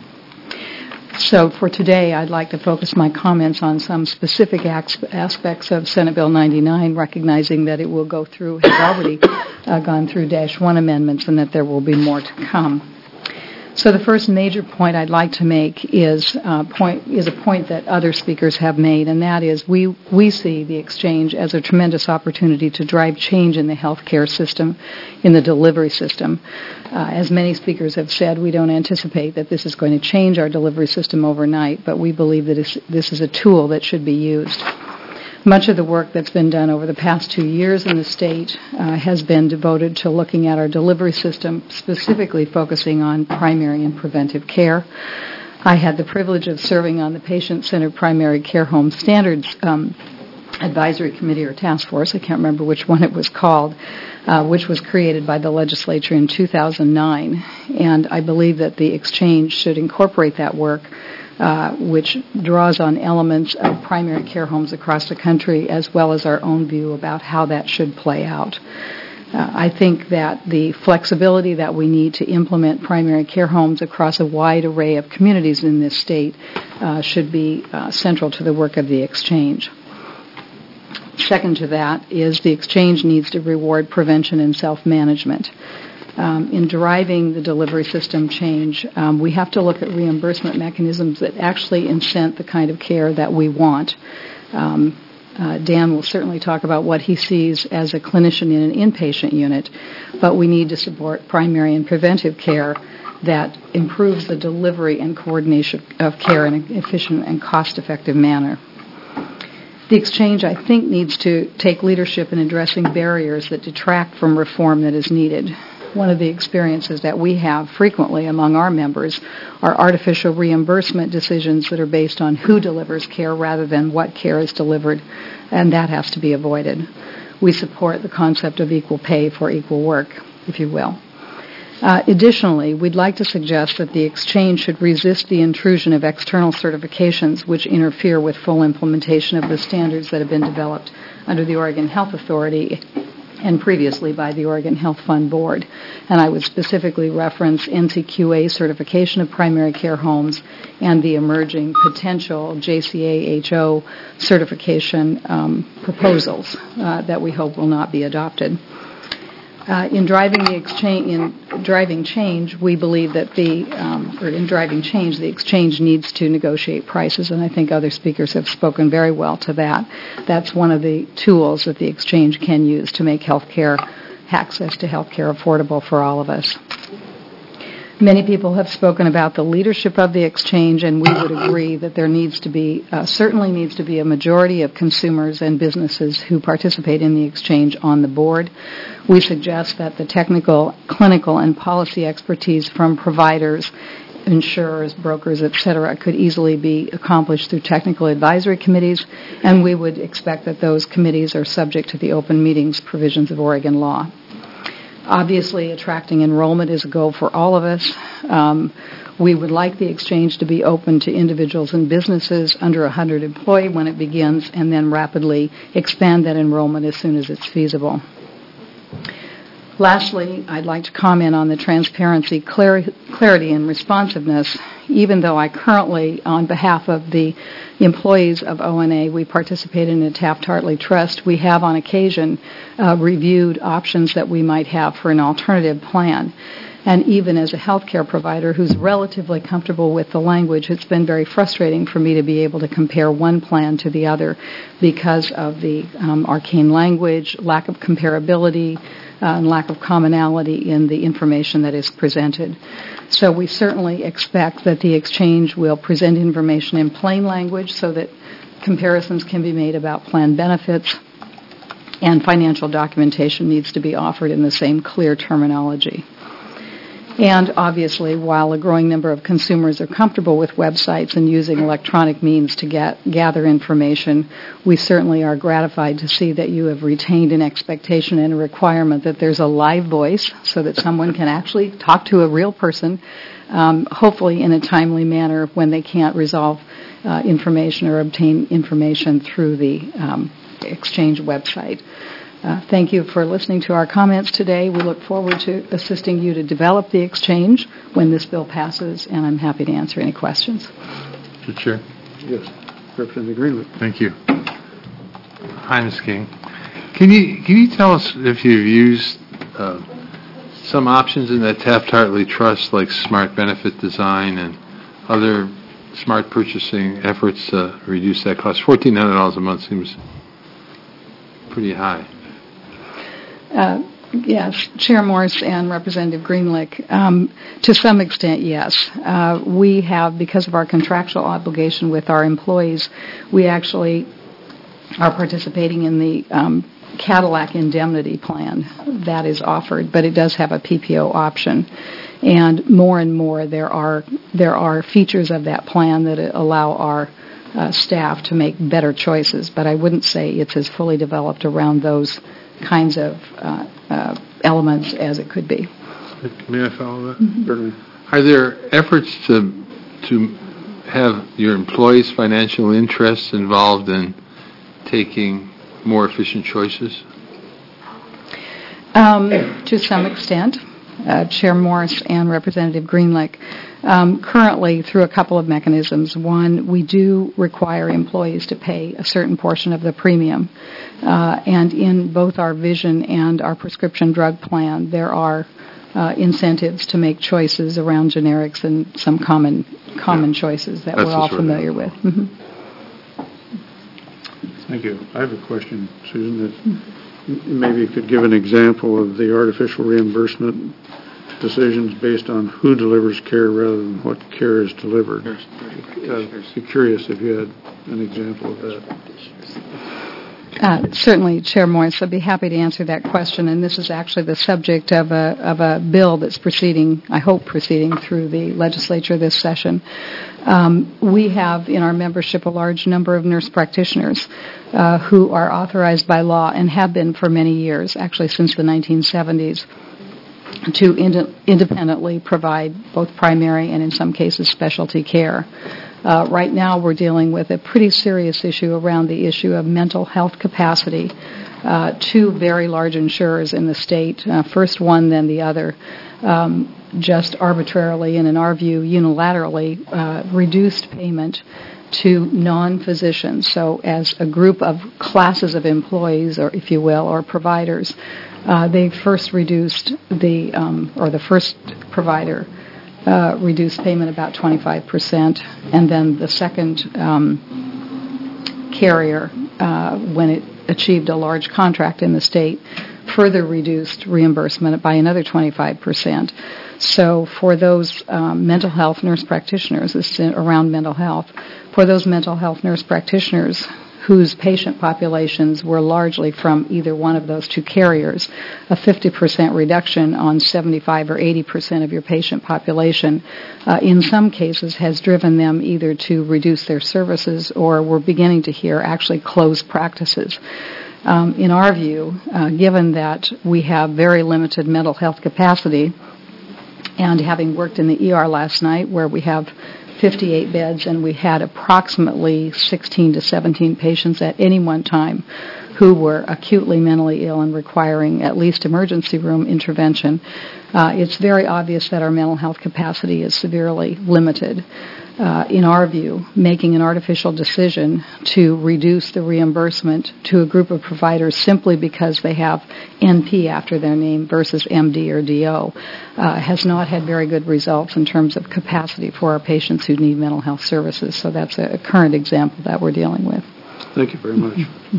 So for today, I'd like to focus my comments on some specific aspects of Senate Bill ninety-nine, recognizing that it will go through, has already uh, gone through dash one amendments, and that there will be more to come. So the first major point I'd like to make is uh, point is a point that other speakers have made, and that is we we see the exchange as a tremendous opportunity to drive change in the healthcare system, in the delivery system. Uh, as many speakers have said, we don't anticipate that this is going to change our delivery system overnight, but we believe that this is a tool that should be used. Much of the work that's been done over the past two years in the state uh, has been devoted to looking at our delivery system, specifically focusing on primary and preventive care. I had the privilege of serving on the Patient-Centered Primary Care Home Standards um, Advisory Committee or Task Force. I can't remember which one it was called, uh, which was created by the legislature in two thousand nine. And I believe that the exchange should incorporate that work, uh, which draws on elements of primary care homes across the country, as well as our own view about how that should play out. Uh, I think that the flexibility that we need to implement primary care homes across a wide array of communities in this state uh, should be uh, central to the work of the exchange. Second to that is the exchange needs to reward prevention and self-management. Um, in driving the delivery system change, um, we have to look at reimbursement mechanisms that actually incent the kind of care that we want. Um, Uh, Dan will certainly talk about what he sees as a clinician in an inpatient unit, but we need to support primary and preventive care that improves the delivery and coordination of care in an efficient and cost-effective manner. The exchange, I think, needs to take leadership in addressing barriers that detract from reform that is needed. One of the experiences that we have frequently among our members are artificial reimbursement decisions that are based on who delivers care rather than what care is delivered, and that has to be avoided. We support the concept of equal pay for equal work, if you will. Uh, additionally, we'd like to suggest that the exchange should resist the intrusion of external certifications which interfere with full implementation of the standards that have been developed under the Oregon Health Authority and previously by the Oregon Health Fund Board. And I would specifically reference N C Q A certification of primary care homes and the emerging potential J C A H O certification um, proposals uh, that we hope will not be adopted. Uh, in driving the exchange, in driving change, we believe that the, um, or in driving change, the exchange needs to negotiate prices, and I think other speakers have spoken very well to that. That's one of the tools that the exchange can use to make healthcare, access to healthcare affordable for all of us. Many people have spoken about the leadership of the exchange, and we would agree that there needs to be, uh, certainly needs to be a majority of consumers and businesses who participate in the exchange on the board. We suggest that the technical, clinical, and policy expertise from providers, insurers, brokers, et cetera, could easily be accomplished through technical advisory committees, and we would expect that those committees are subject to the open meetings provisions of Oregon law. Obviously, attracting enrollment is a goal for all of us. Um, we would like the exchange to be open to individuals and businesses under one hundred employees when it begins, and then rapidly expand that enrollment as soon as it's feasible. Lastly, I'd like to comment on the transparency, clar- clarity, and responsiveness. Even though I currently, on behalf of the employees of O N A, we participate in a Taft-Hartley Trust, we have on occasion uh, reviewed options that we might have for an alternative plan. And even as a healthcare provider who's relatively comfortable with the language, it's been very frustrating for me to be able to compare one plan to the other because of the um, arcane language, lack of comparability, Uh, and lack of commonality in the information that is presented. So we certainly expect that the exchange will present information in plain language so that comparisons can be made about plan benefits, and financial documentation needs to be offered in the same clear terminology. And obviously, while a growing number of consumers are comfortable with websites and using electronic means to get, gather information, we certainly are gratified to see that you have retained an expectation and a requirement that there's a live voice so that someone can actually talk to a real person, um, hopefully in a timely manner when they can't resolve uh, information or obtain information through the um, exchange website. Uh, thank you for listening to our comments today. We look forward to assisting you to develop the exchange when this bill passes, and I'm happy to answer any questions. Mister Chair. Yes, Representative Greenlee. Thank you. Hi, Miz King. Can you can you tell us if you've used uh, some options in that Taft-Hartley Trust, like smart benefit design and other smart purchasing efforts to reduce that cost? fourteen hundred dollars a month seems pretty high. Uh, yes, Chair Morse and Representative Greenlick, um, to some extent, yes. Uh, we have, because of our contractual obligation with our employees, we actually are participating in the um, Cadillac indemnity plan that is offered, but it does have a P P O option. And more and more there are there are features of that plan that allow our uh, staff to make better choices, but I wouldn't say it's as fully developed around those kinds of uh, uh, elements as it could be. May I follow that? Mm-hmm. Certainly. Are there efforts to to have your employees' financial interests involved in taking more efficient choices? Um, to some extent, uh, Chair Morris and Representative Greenlick. Um, currently, through a couple of mechanisms. One, we do require employees to pay a certain portion of the premium. Uh, and in both our vision and our prescription drug plan, there are uh, incentives to make choices around generics and some common common yeah. choices that That's we're all familiar with. Mm-hmm. Thank you. I have a question, Susan, that maybe you could give an example of the artificial reimbursement decisions based on who delivers care rather than what care is delivered. Uh, I'd be curious if you had an example of that. Uh, certainly, Chair Morris, I'd be happy to answer that question, and this is actually the subject of a of a bill that's proceeding, I hope, proceeding through the legislature this session. Um, we have in our membership a large number of nurse practitioners uh, who are authorized by law and have been for many years, actually since the nineteen seventies, to ind- independently provide both primary and in some cases specialty care. Uh, right now we're dealing with a pretty serious issue around the issue of mental health capacity. Uh, two very large insurers in the state, uh, first one then the other, um, just arbitrarily and in our view unilaterally uh, reduced payment to non-physicians. So as a group of classes of employees, or if you will, or providers, uh, they first reduced the, um, or the first provider uh, reduced payment about twenty-five percent, and then the second um, carrier, uh, when it achieved a large contract in the state, further reduced reimbursement by another twenty-five percent. So for those um, mental health nurse practitioners, this is around mental health, for those mental health nurse practitioners whose patient populations were largely from either one of those two carriers, a fifty percent reduction on seventy-five or eighty percent of your patient population, uh, in some cases has driven them either to reduce their services or we're beginning to hear actually close practices. Um, in our view, uh, given that we have very limited mental health capacity, and having worked in the E R last night where we have fifty-eight beds and we had approximately sixteen to seventeen patients at any one time who were acutely mentally ill and requiring at least emergency room intervention, uh, it's very obvious that our mental health capacity is severely limited. Uh, in our view, making an artificial decision to reduce the reimbursement to a group of providers simply because they have N P after their name versus M D or D O uh, has not had very good results in terms of capacity for our patients who need mental health services. So that's a, a current example that we're dealing with. Thank you very much.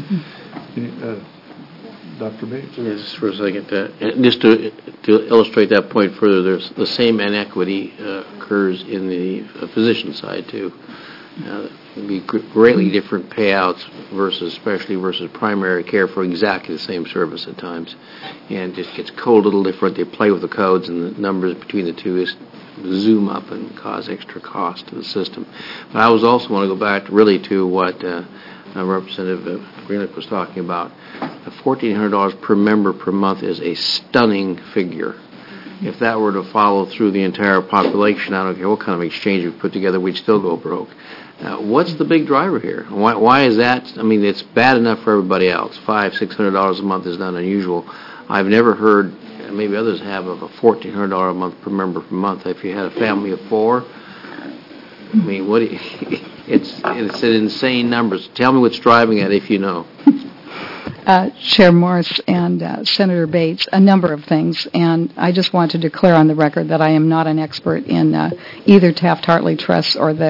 uh, Doctor Bates? Just for a second. Uh, just to, to illustrate that point further, there's the same inequity uh, occurs in the uh, physician side, too. Uh, there'd be gr- greatly different payouts versus, especially versus primary care for exactly the same service at times. And it just gets coded a little different. They play with the codes, and the numbers between the two is zoom up and cause extra cost to the system. But I was also want to go back really to what uh, uh, Representative uh, Greenlick was talking about. fourteen hundred dollars per member per month is a stunning figure. If that were to follow through the entire population, I don't care what kind of exchange we put together, we'd still go broke. Uh, what's the big driver here? Why, why is that? I mean, it's bad enough for everybody else. Five, six hundred dollars a month is not unusual. I've never heard, maybe others have, of a fourteen hundred dollars a month per member per month. If you had a family of four, I mean, what? Do you, it's it's an insane number. So tell me what's driving it, if you know. Uh, Chair Morris and uh, Senator Bates, a number of things, and I just want to declare on the record that I am not an expert in uh, either Taft-Hartley Trust or the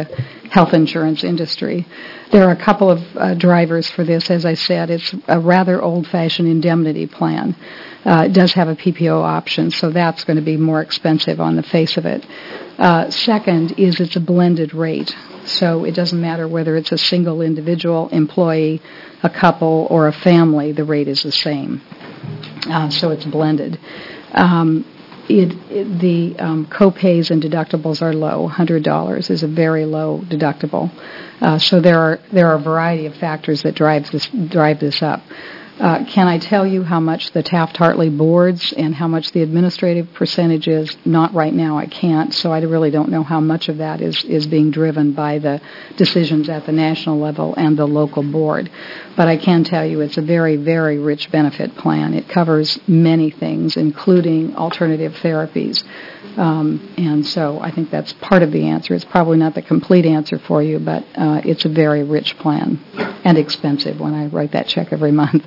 health insurance industry. There are a couple of uh, drivers for this. As I said, it's a rather old-fashioned indemnity plan. Uh, it does have a P P O option, so that's going to be more expensive on the face of it. Uh, second is it's a blended rate, so it doesn't matter whether it's a single individual employee, a couple, or a family, the rate is the same. Uh, so it's blended. Um, It, it, the um, co-pays and deductibles are low. one hundred dollars is a very low deductible. Uh, so there are there are a variety of factors that drive this drive this up. Uh, can I tell you how much the Taft-Hartley boards and how much the administrative percentage is? Not right now, I can't, so I really don't know how much of that is, is being driven by the decisions at the national level and the local board. But I can tell you it's a very, very rich benefit plan. It covers many things, including alternative therapies. Um, and so I think that's part of the answer. It's probably not the complete answer for you, but uh, it's a very rich plan and expensive when I write that check every month.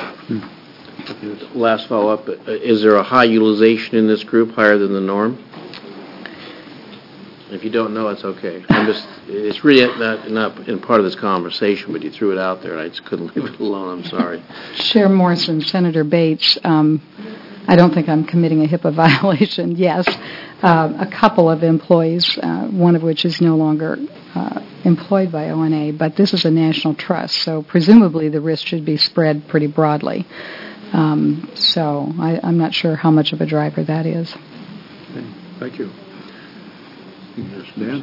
Last follow-up, is there a high utilization in this group, higher than the norm? If you don't know, it's okay. I'm just, it's really not, not in part of this conversation, but you threw it out there, and I just couldn't leave it alone. I'm sorry. Chair Morris and Senator Bates, um, I don't think I'm committing a HIPAA violation. Yes, uh, a couple of employees, uh, one of which is no longer uh, employed by O N A, but this is a national trust, so presumably the risk should be spread pretty broadly. Um, so I, I'm not sure how much of a driver that is. Okay. Thank you. Dan?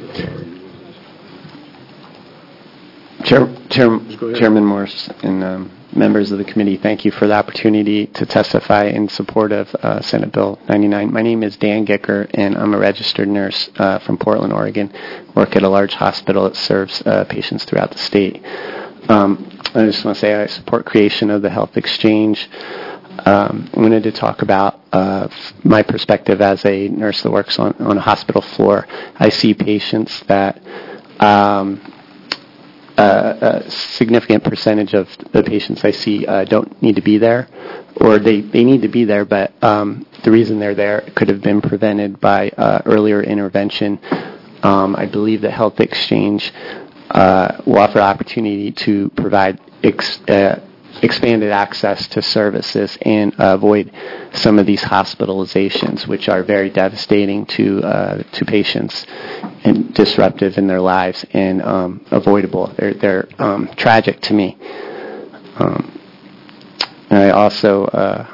Chair, Chair, Chairman Morse and um, members of the committee, thank you for the opportunity to testify in support of uh, Senate Bill ninety-nine. My name is Dan Gicker, and I'm a registered nurse uh, from Portland, Oregon. Work at a large hospital that serves uh, patients throughout the state. Um, I just want to say I support creation of the health exchange. Um, I wanted to talk about uh, my perspective as a nurse that works on, on a hospital floor. I see patients that um, uh, a significant percentage of the patients I see uh, don't need to be there, or they, they need to be there, but um, the reason they're there could have been prevented by uh, earlier intervention. Um, I believe that Health Exchange uh, will offer opportunity to provide ex- uh, expanded access to services and uh, avoid some of these hospitalizations, which are very devastating to uh, to patients and disruptive in their lives and um, avoidable. They're they're um, tragic to me. Um, and I also uh,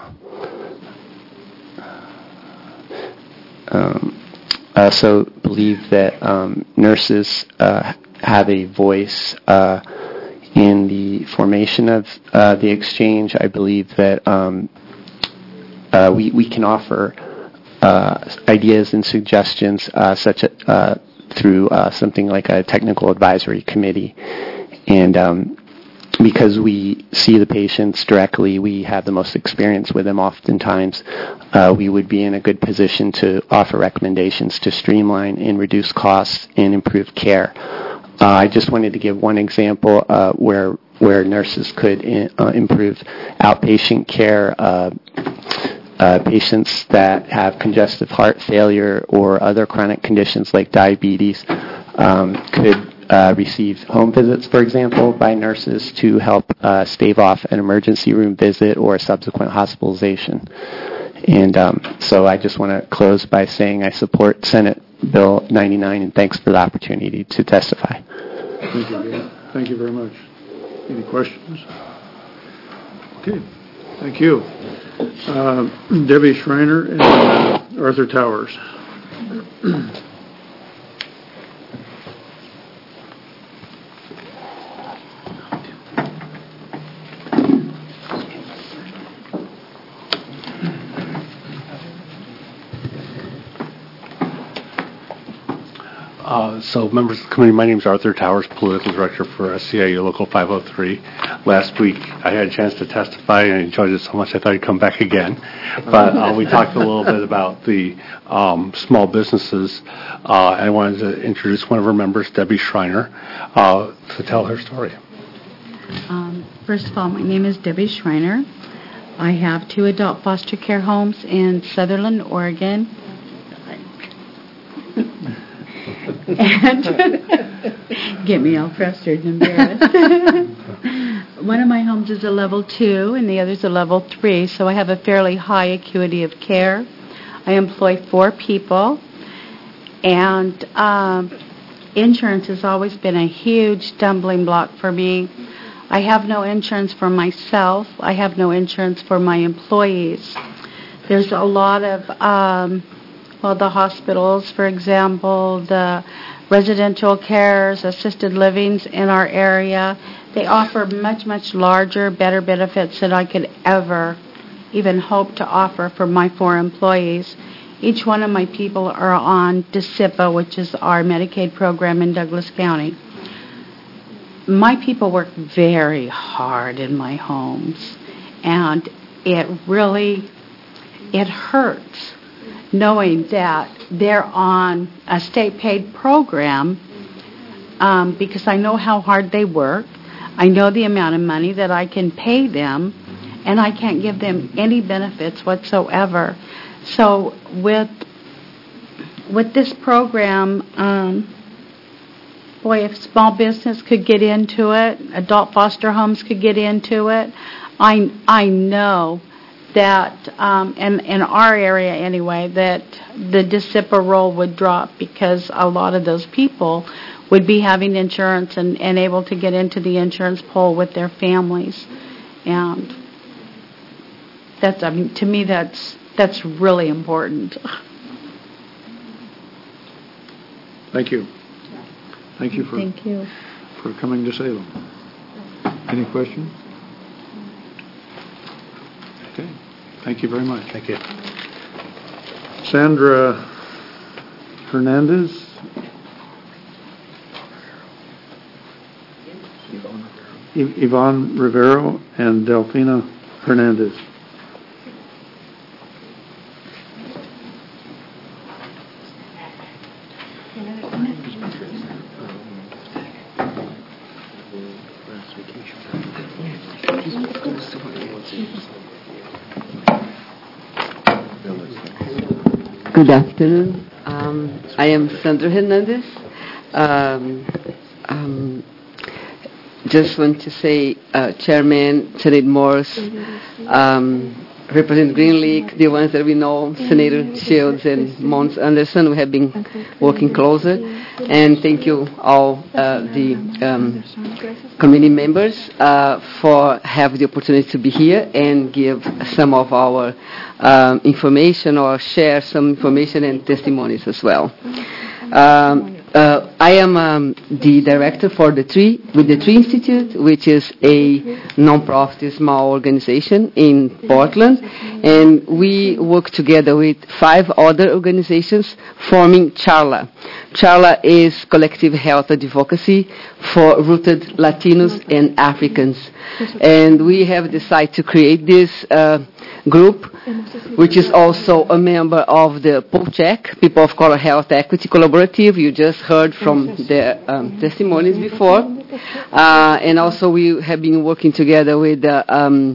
um, I also believe that um, nurses uh, have a voice Uh, in the formation of uh, the exchange. I believe that um, uh, we, we can offer uh, ideas and suggestions uh, such as, uh, through uh, something like a technical advisory committee. And um, because we see the patients directly, we have the most experience with them oftentimes, uh, we would be in a good position to offer recommendations to streamline and reduce costs and improve care. Uh, I just wanted to give one example uh, where where nurses could in, uh, improve outpatient care. Uh, uh, patients that have congestive heart failure or other chronic conditions like diabetes um, could uh, receive home visits, for example, by nurses to help uh, stave off an emergency room visit or a subsequent hospitalization. And um, so I just want to close by saying I support Senate Bill ninety-nine, and thanks for the opportunity to testify. Thank you, Dan. Thank you very much. Any questions? Okay, thank you. Uh, Debbie Schreiner and uh, Arthur Towers. Uh, so, members of the committee, my name is Arthur Towers, Political Director for S C I U Local five oh three. Last week, I had a chance to testify, and I enjoyed it so much I thought I'd come back again. But uh, we talked a little bit about the um, small businesses. Uh, I wanted to introduce one of our members, Debbie Schreiner, uh, to tell her story. Um, first of all, my name is Debbie Schreiner. I have two adult foster care homes in Sutherland, Oregon. and get me all frustrated and embarrassed. One of my homes is a level two, and the other is a level three, so I have a fairly high acuity of care. I employ four people, and um, insurance has always been a huge stumbling block for me. I have no insurance for myself. I have no insurance for my employees. There's a lot of, um, well, the hospitals, for example, the residential cares, assisted livings in our area, they offer much, much larger, better benefits than I could ever even hope to offer for my four employees. Each one of my people are on DSIPA, which is our Medicaid program in Douglas County. My people work very hard in my homes, and it really, it hurts knowing that they're on a state-paid program um, because I know how hard they work. I know the amount of money that I can pay them, and I can't give them any benefits whatsoever. So with with this program, um, boy, if small business could get into it, adult foster homes could get into it, I, I know that, um, in, in our area anyway, that the DSIPA roll would drop because a lot of those people would be having insurance and, and able to get into the insurance pool with their families. And that's, I mean, to me, that's that's really important. Thank you. Thank you for Thank you. for coming to Salem. Any questions? Okay. Thank you very much. Thank you. Sandra Hernandez. Yvonne Rivero and Delfina Hernandez. Good afternoon. Um, I am Sandra Hernandez. Um, um, just want to say, uh, Chairman, Senator Morse, um, Representative Greenleaf, the ones that we know, Senator Shields and Mons Anderson, we have been working closer. And thank you all uh, the um, committee members uh, for having the opportunity to be here and give some of our um, information or share some information and testimonies as well. Um, uh, I am um, the director for the Tree, with the Tree Institute, which is a non-profit small organization in Portland, and we work together with five other organizations forming CHARLA. CHARLA is Collective Health Advocacy for Rooted Latinos and Africans, and we have decided to create this uh, group, which is also a member of the POCHEC, People of Color Health Equity Collaborative. You just heard from the um, testimonies before. Uh, and also we have been working together with the um,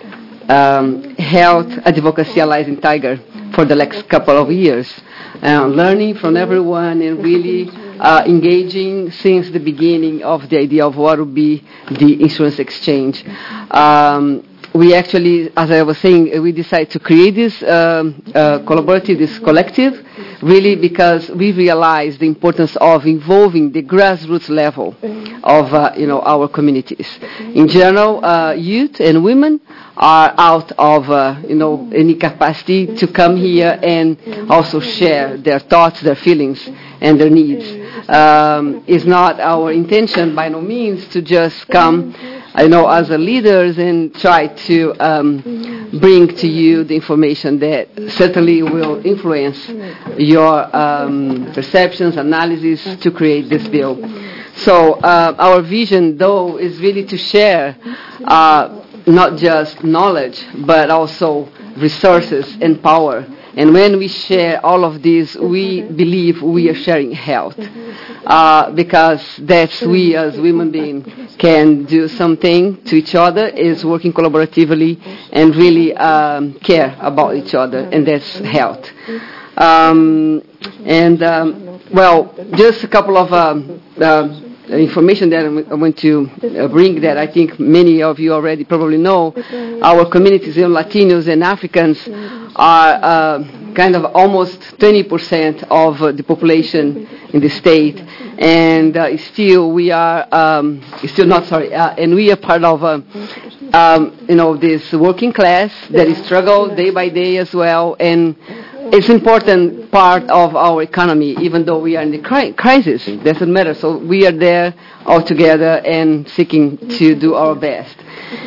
um, Health Advocacy Allies in Tiger for the last couple of years. Uh, learning from everyone and really uh, engaging since the beginning of the idea of what would be the insurance exchange. Um, We actually, as I was saying, we decided to create this um, uh, collaborative, this collective, really because we realized the importance of involving the grassroots level of, uh, you know, our communities. In general, uh, youth and women are out of, uh, you know, any capacity to come here and also share their thoughts, their feelings, and their needs. Um, it's not our intention by no means to just come, I know, as a leaders and try to um, bring to you the information that certainly will influence your um, perceptions, analysis to create this bill. So uh, our vision, though, is really to share uh, not just knowledge, but also resources and power. And when we share all of this, we believe we are sharing health, uh, because that's we as human beings can do something to each other, is working collaboratively and really um, care about each other, and that's health. Um, and, um, well, just a couple of um, uh, information that I want to uh, bring that I think many of you already probably know. Our communities, you know, Latinos and Africans, are uh, kind of almost twenty percent of uh, the population in the state, and uh, still we are um, still not sorry, uh, and we are part of uh, um, you know this working class that struggle day by day as well, and it's an important part of our economy, even though we are in the cri- crisis. It doesn't matter. So we are there all together and seeking to do our best.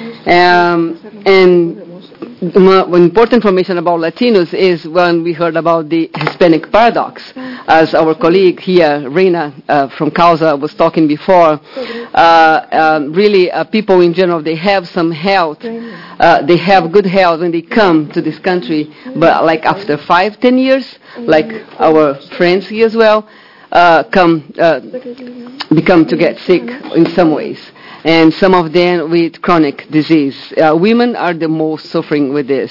Um, and one important information about Latinos is when we heard about the Hispanic paradox, as our colleague here, Reina uh, from Causa, was talking before. Uh, um, really, uh, people in general, they have some health, uh, they have good health when they come to this country, but like after five, ten years, like our friends here as well, uh, come uh, become to get sick in some ways. And some of them with chronic disease. Uh, women are the most suffering with this.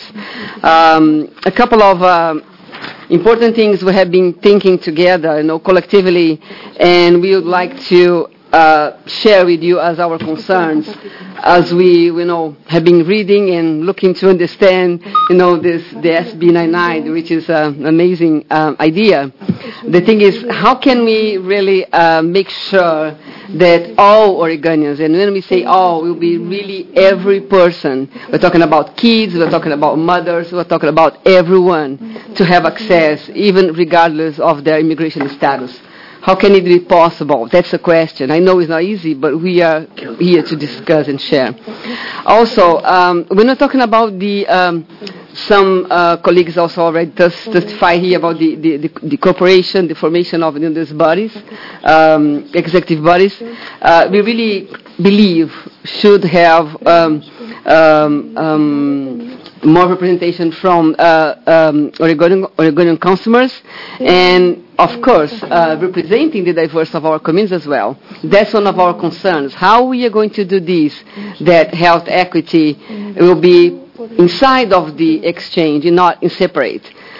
Um, a couple of um, important things we have been thinking together, you know, collectively, and we would like to uh, share with you as our concerns, as we, you know, have been reading and looking to understand, you know, this the S B ninety-nine, which is an amazing um, idea. The thing is, how can we really uh, make sure that all Oregonians, and when we say all, it will be really every person. We're talking about kids, we're talking about mothers, we're talking about everyone to have access, even regardless of their immigration status. How can it be possible? That's a question. I know it's not easy, but we are here to discuss and share. Also, um, we're not talking about the um, some uh, colleagues also already testify here about the, the, the, the corporation, the formation of you know, these bodies, um, executive bodies. Uh, we really believe should have um, um, um, more representation from uh, um, Oregonian, Oregonian consumers, and of course, uh, representing the diverse of our communities as well. That's one of our concerns. How we are going to do this, that health equity will be inside of the exchange and not in separate.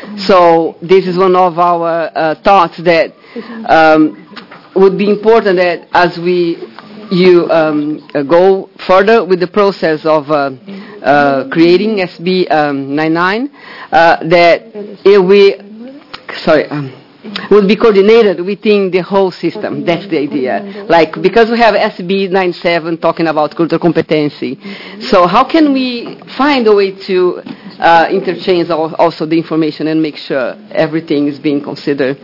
So this is one of our uh, thoughts that um, would be important that as we you um, uh, go further with the process of uh, uh, creating S B um, ninety-nine, uh, that it we sorry. Um, will be coordinated within the whole system. That's the idea. Like, because we have S B ninety-seven talking about cultural competency, so how can we find a way to uh, interchange also the information and make sure everything is being considered?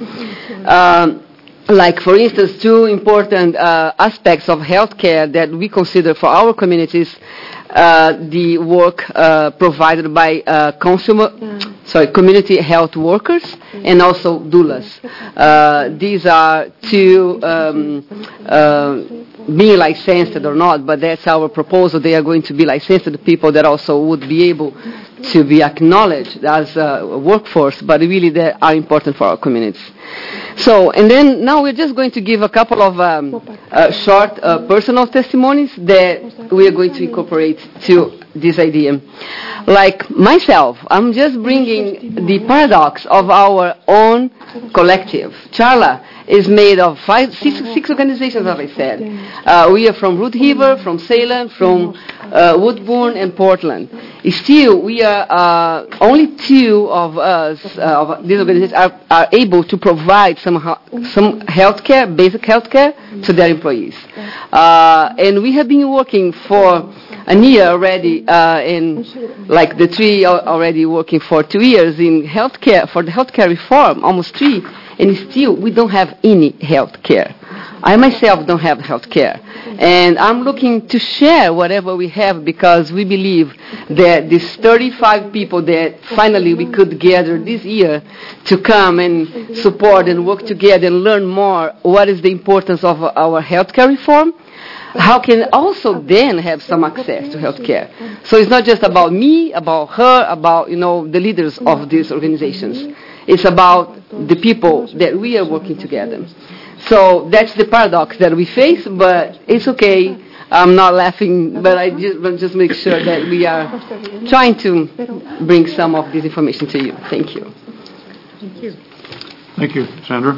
Um, like, for instance, two important uh, aspects of healthcare that we consider for our communities, uh, the work uh, provided by uh, consumer, sorry, community health workers, and also doulas. Uh, these are two um, uh, being licensed or not, but that's our proposal. They are going to be licensed people that also would be able to be acknowledged as a workforce, but really they are important for our communities. So, and then now we're just going to give a couple of um, uh, short uh, personal testimonies that we are going to incorporate to this idea. Like myself, I'm just bringing the paradox of our own collective. Charla is made of five, six, six organizations, as I said. Uh, we are from Root River, from Salem, from uh, Woodburn, and Portland. Still, we are uh, only two of us, uh, of these organizations, are, are able to provide some some healthcare, basic healthcare, to their employees. Uh, and we have been working for a year already, uh, in like the three are already working for two years in healthcare for the healthcare reform, almost three. And still, we don't have any health care. I myself don't have health care. And I'm looking to share whatever we have because we believe that these thirty-five people that finally we could gather this year to come and support and work together and learn more what is the importance of our healthcare reform, how can also then have some access to healthcare. So it's not just about me, about her, about, you know, the leaders of these organizations. It's about the people that we are working together. So that's the paradox that we face, but it's okay. I'm not laughing, but I just want just make sure that we are trying to bring some of this information to you. Thank you. Thank you. Thank you, Sandra.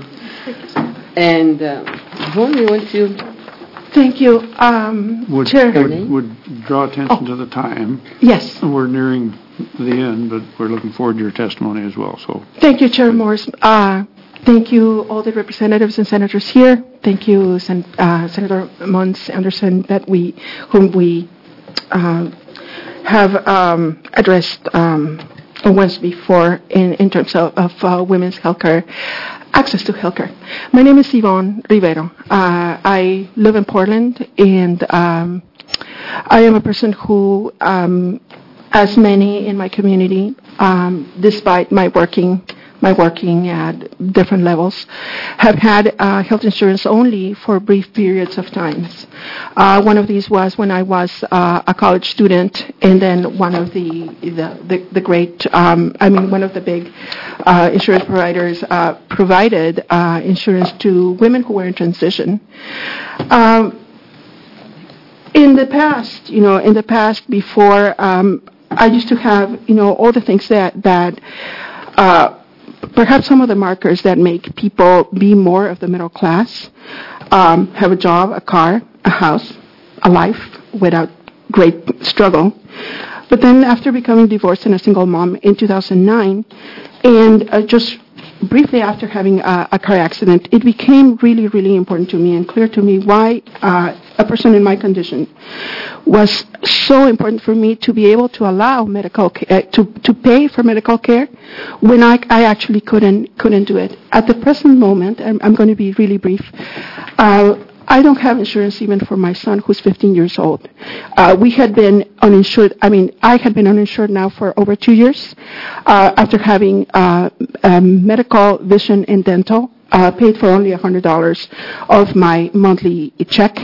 And uh, Yvonne, you want to? Thank you, um, Would, Chair. would, would draw attention to the time. Yes. We're nearing the end, but we're looking forward to your testimony as well. So, Thank you, Chair Morris. Uh, thank you, all the representatives and senators here. Thank you, Sen- uh, Senator Mons Anderson, that we, whom we uh, have um, addressed um, once before in, in terms of, of uh, women's healthcare, access to healthcare. My name is Yvonne Rivero. Uh, I live in Portland, and um, I am a person who, um, as many in my community, um, despite my working my working at different levels, have had uh, health insurance only for brief periods of times. Uh, one of these was when I was uh, a college student, and then one of the the, the, the great, um, I mean, one of the big uh, insurance providers uh, provided uh, insurance to women who were in transition. Um, in the past, you know, in the past before, um, I used to have, you know, all the things that that. Uh, Perhaps some of the markers that make people be more of the middle class, um, have a job, a car, a house, a life without great struggle. But then after becoming divorced and a single mom in two thousand nine, and uh, just briefly after having a, a car accident, it became really, really important to me and clear to me why uh, a person in my condition was so important for me to be able to allow medical care, to to pay for medical care when I, I actually couldn't couldn't do it. At the present moment, I'm, I'm going to be really brief. Uh, I don't have insurance even for my son, who's fifteen years old. Uh, we had been uninsured. I mean, I had been uninsured now for over two years uh, after having uh, um, medical, vision, and dental uh, paid for only one hundred dollars of my monthly check.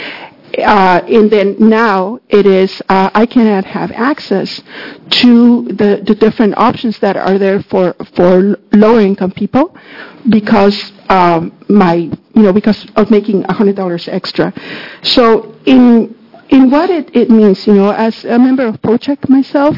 Uh, and then now it is, uh, I cannot have access to the, the different options that are there for, for lower income people because um, my, you know, because of making one hundred dollars extra. So in in what it, it means, you know, as a member of ProCheck myself,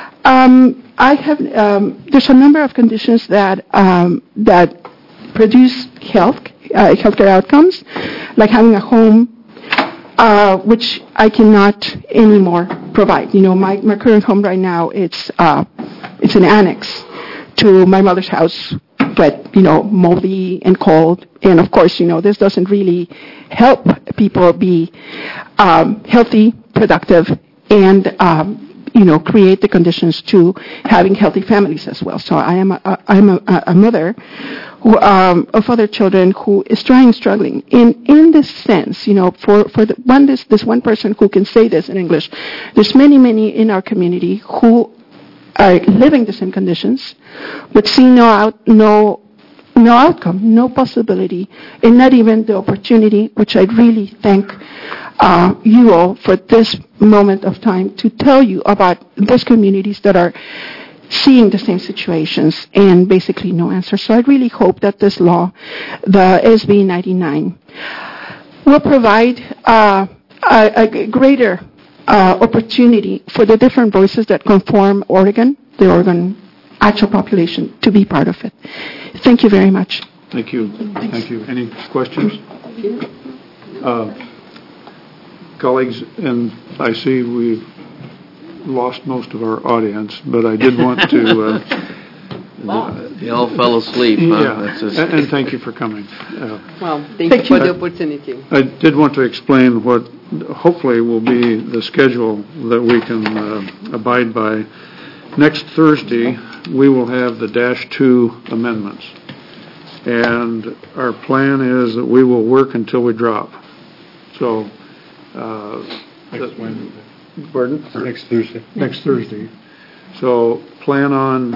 um, I have, um, there's a number of conditions that, um, that produce health, uh, healthcare outcomes, like having a home, Uh, which I cannot anymore provide. You know, my, my current home right now, it's uh, it's an annex to my mother's house, but, you know, moldy and cold. And, of course, you know, this doesn't really help people be um, healthy, productive, and, um, you know, create the conditions to having healthy families as well. So I am a, a, I'm a, a mother who, um, of other children who is trying, struggling. In in this sense, you know, for, for the one this, this one person who can say this in English, there's many, many in our community who are living the same conditions, but see no out, no no outcome, no possibility, and not even the opportunity, which I really thank uh, you all for this moment of time to tell you about those communities that are seeing the same situations and basically no answer. So I really hope that this law, the S B ninety-nine, will provide uh, a, a greater uh, opportunity for the different voices that conform Oregon, the Oregon actual population, to be part of it. Thank you very much. Thank you. Thank you. Any questions? Uh, colleagues, and I see we've lost most of our audience, but I did want to... Uh, they all fell asleep. Huh? Yeah, That's just... and, and thank you for coming. Uh, well, thank, thank you for the opportunity. I did want to explain what hopefully will be the schedule that we can uh, abide by. Next Thursday, we will have the dash two amendments. And our plan is that we will work until we drop. So... Uh, Next Wednesday. Pardon? Next Thursday. Next Thursday. So plan on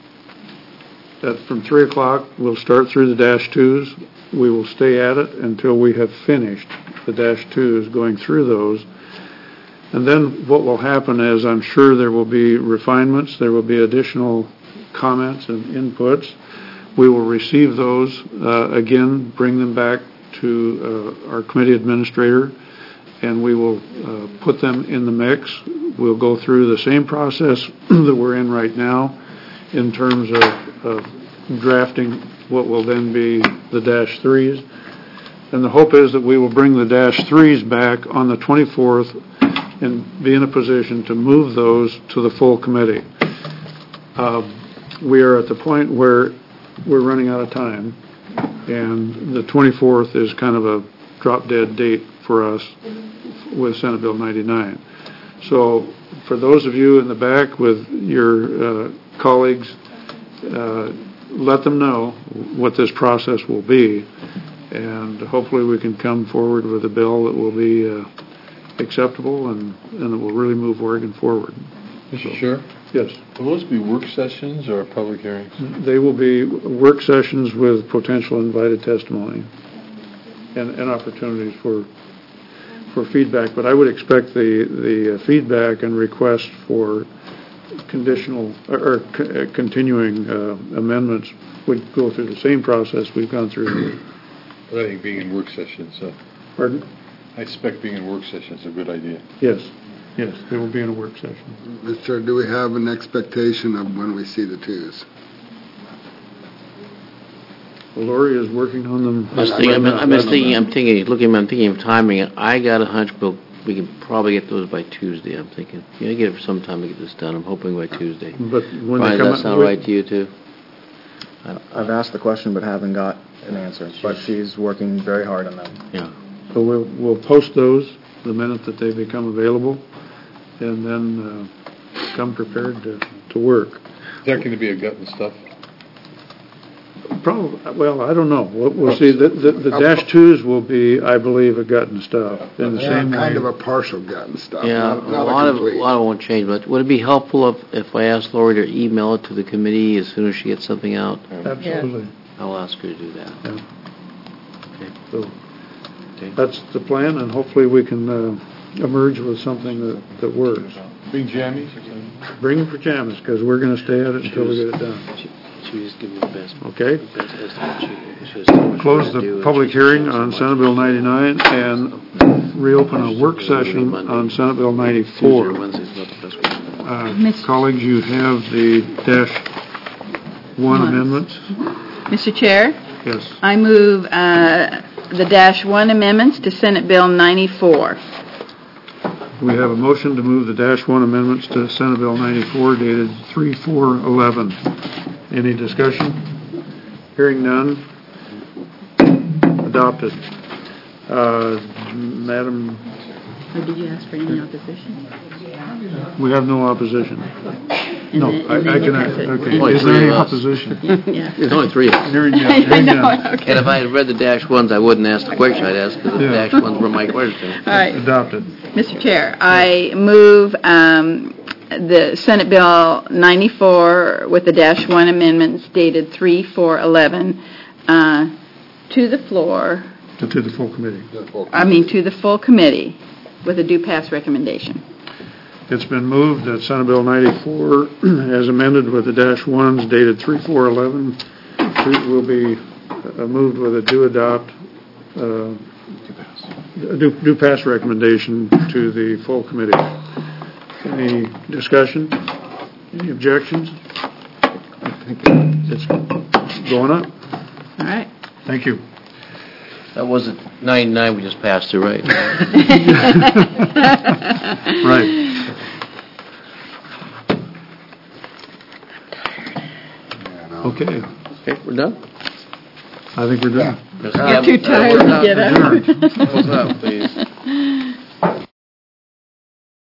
that from three o'clock, we'll start through the dash twos. We will stay at it until we have finished the dash twos, going through those. And then what will happen is I'm sure there will be refinements. There will be additional comments and inputs. We will receive those, uh, again, bring them back to uh, our committee administrator, and we will uh, put them in the mix. We'll go through the same process that we're in right now in terms of, of drafting what will then be the dash threes. And the hope is that we will bring the dash threes back on the twenty-fourth and be in a position to move those to the full committee. Uh, we are at the point where we're running out of time, and the twenty-fourth is kind of a drop-dead date for us with Senate Bill ninety-nine. So for those of you in the back with your uh, colleagues, uh, let them know what this process will be, and hopefully we can come forward with a bill that will be uh, acceptable and, and that will really move Oregon forward. Mister So, Chair? Yes. Will those be work sessions or public hearings? They will be work sessions with potential invited testimony and, and opportunities for for feedback. But I would expect the, the uh, feedback and request for conditional or, or c- uh, continuing uh, amendments would go through the same process we've gone through. But I think being in work sessions, uh, Pardon? I expect being in work sessions is a good idea. Yes. Yes, they will be in a work session. Mister Chair, do we have an expectation of when we see the twos? Well, Lori is working on them. I was thinking, I'm, I'm just thinking, I'm thinking, looking, I'm thinking of timing. I got a hunch, but we can probably get those by Tuesday. I'm thinking, you know, give it some time to get this done. I'm hoping by Tuesday. But when Brian, they come does that sound with- right to you too? I've asked the question but haven't got an answer, but she's working very hard on them. Yeah. So we'll, we'll post those the minute that they become available, and then uh, come prepared to, to work. Is that going to be a gut and stuff? Probably, well, I don't know. We'll, we'll see. The, the, the dash twos will be, I believe, a gut and stuff in the Yeah, same kind way. of a partial gut and stuff. Yeah, not, a not lot a of, a complete. lot of won't change, but would it be helpful if, if I asked Lori to email it to the committee as soon as she gets something out? Absolutely. I'll ask her to do that. Yeah. Okay. So that's the plan, and hopefully we can uh, emerge with something that, that works. Bring jammies? Bring pajamas, because we're going to stay at it until we get it done. She, she was giving me the best. Okay. the best estimate. She, she was telling me what Close she was gonna do, the and public she- hearing on Senate Bill ninety-nine and reopen a work session on Senate Bill Tuesday or ninety-four. Wednesday's not the best one. Uh, Miss- Colleagues, you have the dash one One. amendments. Mister Chair, Yes. I move uh, the dash one amendments to Senate Bill ninety-four. We have a motion to move the dash one amendments to Senate Bill ninety-four dated three four eleven. Any discussion? Hearing none. Adopted. Uh, Madam, Or did you ask for any opposition? we have no opposition. And No, then- I and then I you can, pass it. okay. Only Is three there any of us. opposition? Yeah. There's only three of us. Hearing none. I Hearing know, none. okay. And if I had read the dash ones, I wouldn't ask the question. I'd ask because the Yeah. dash ones were my question. All right. Adopted. Mister Chair, I move um, the Senate Bill ninety-four with the dash one amendments dated three four eleven uh, to the floor, To to the full committee. I mean, to the full committee with a due pass recommendation. It's been moved that Senate Bill ninety-four, as amended with the dash ones dated three four eleven, will be uh, moved with a due adopt, uh, a due due pass recommendation to the full committee. Any discussion? Any objections? It's going up. All right. Thank you. That wasn't ninety-nine we just passed through, right? Right. Okay. Okay, we're done? I think we're done. Just I'm get- too tired to get up. Adjourned. Close up, please.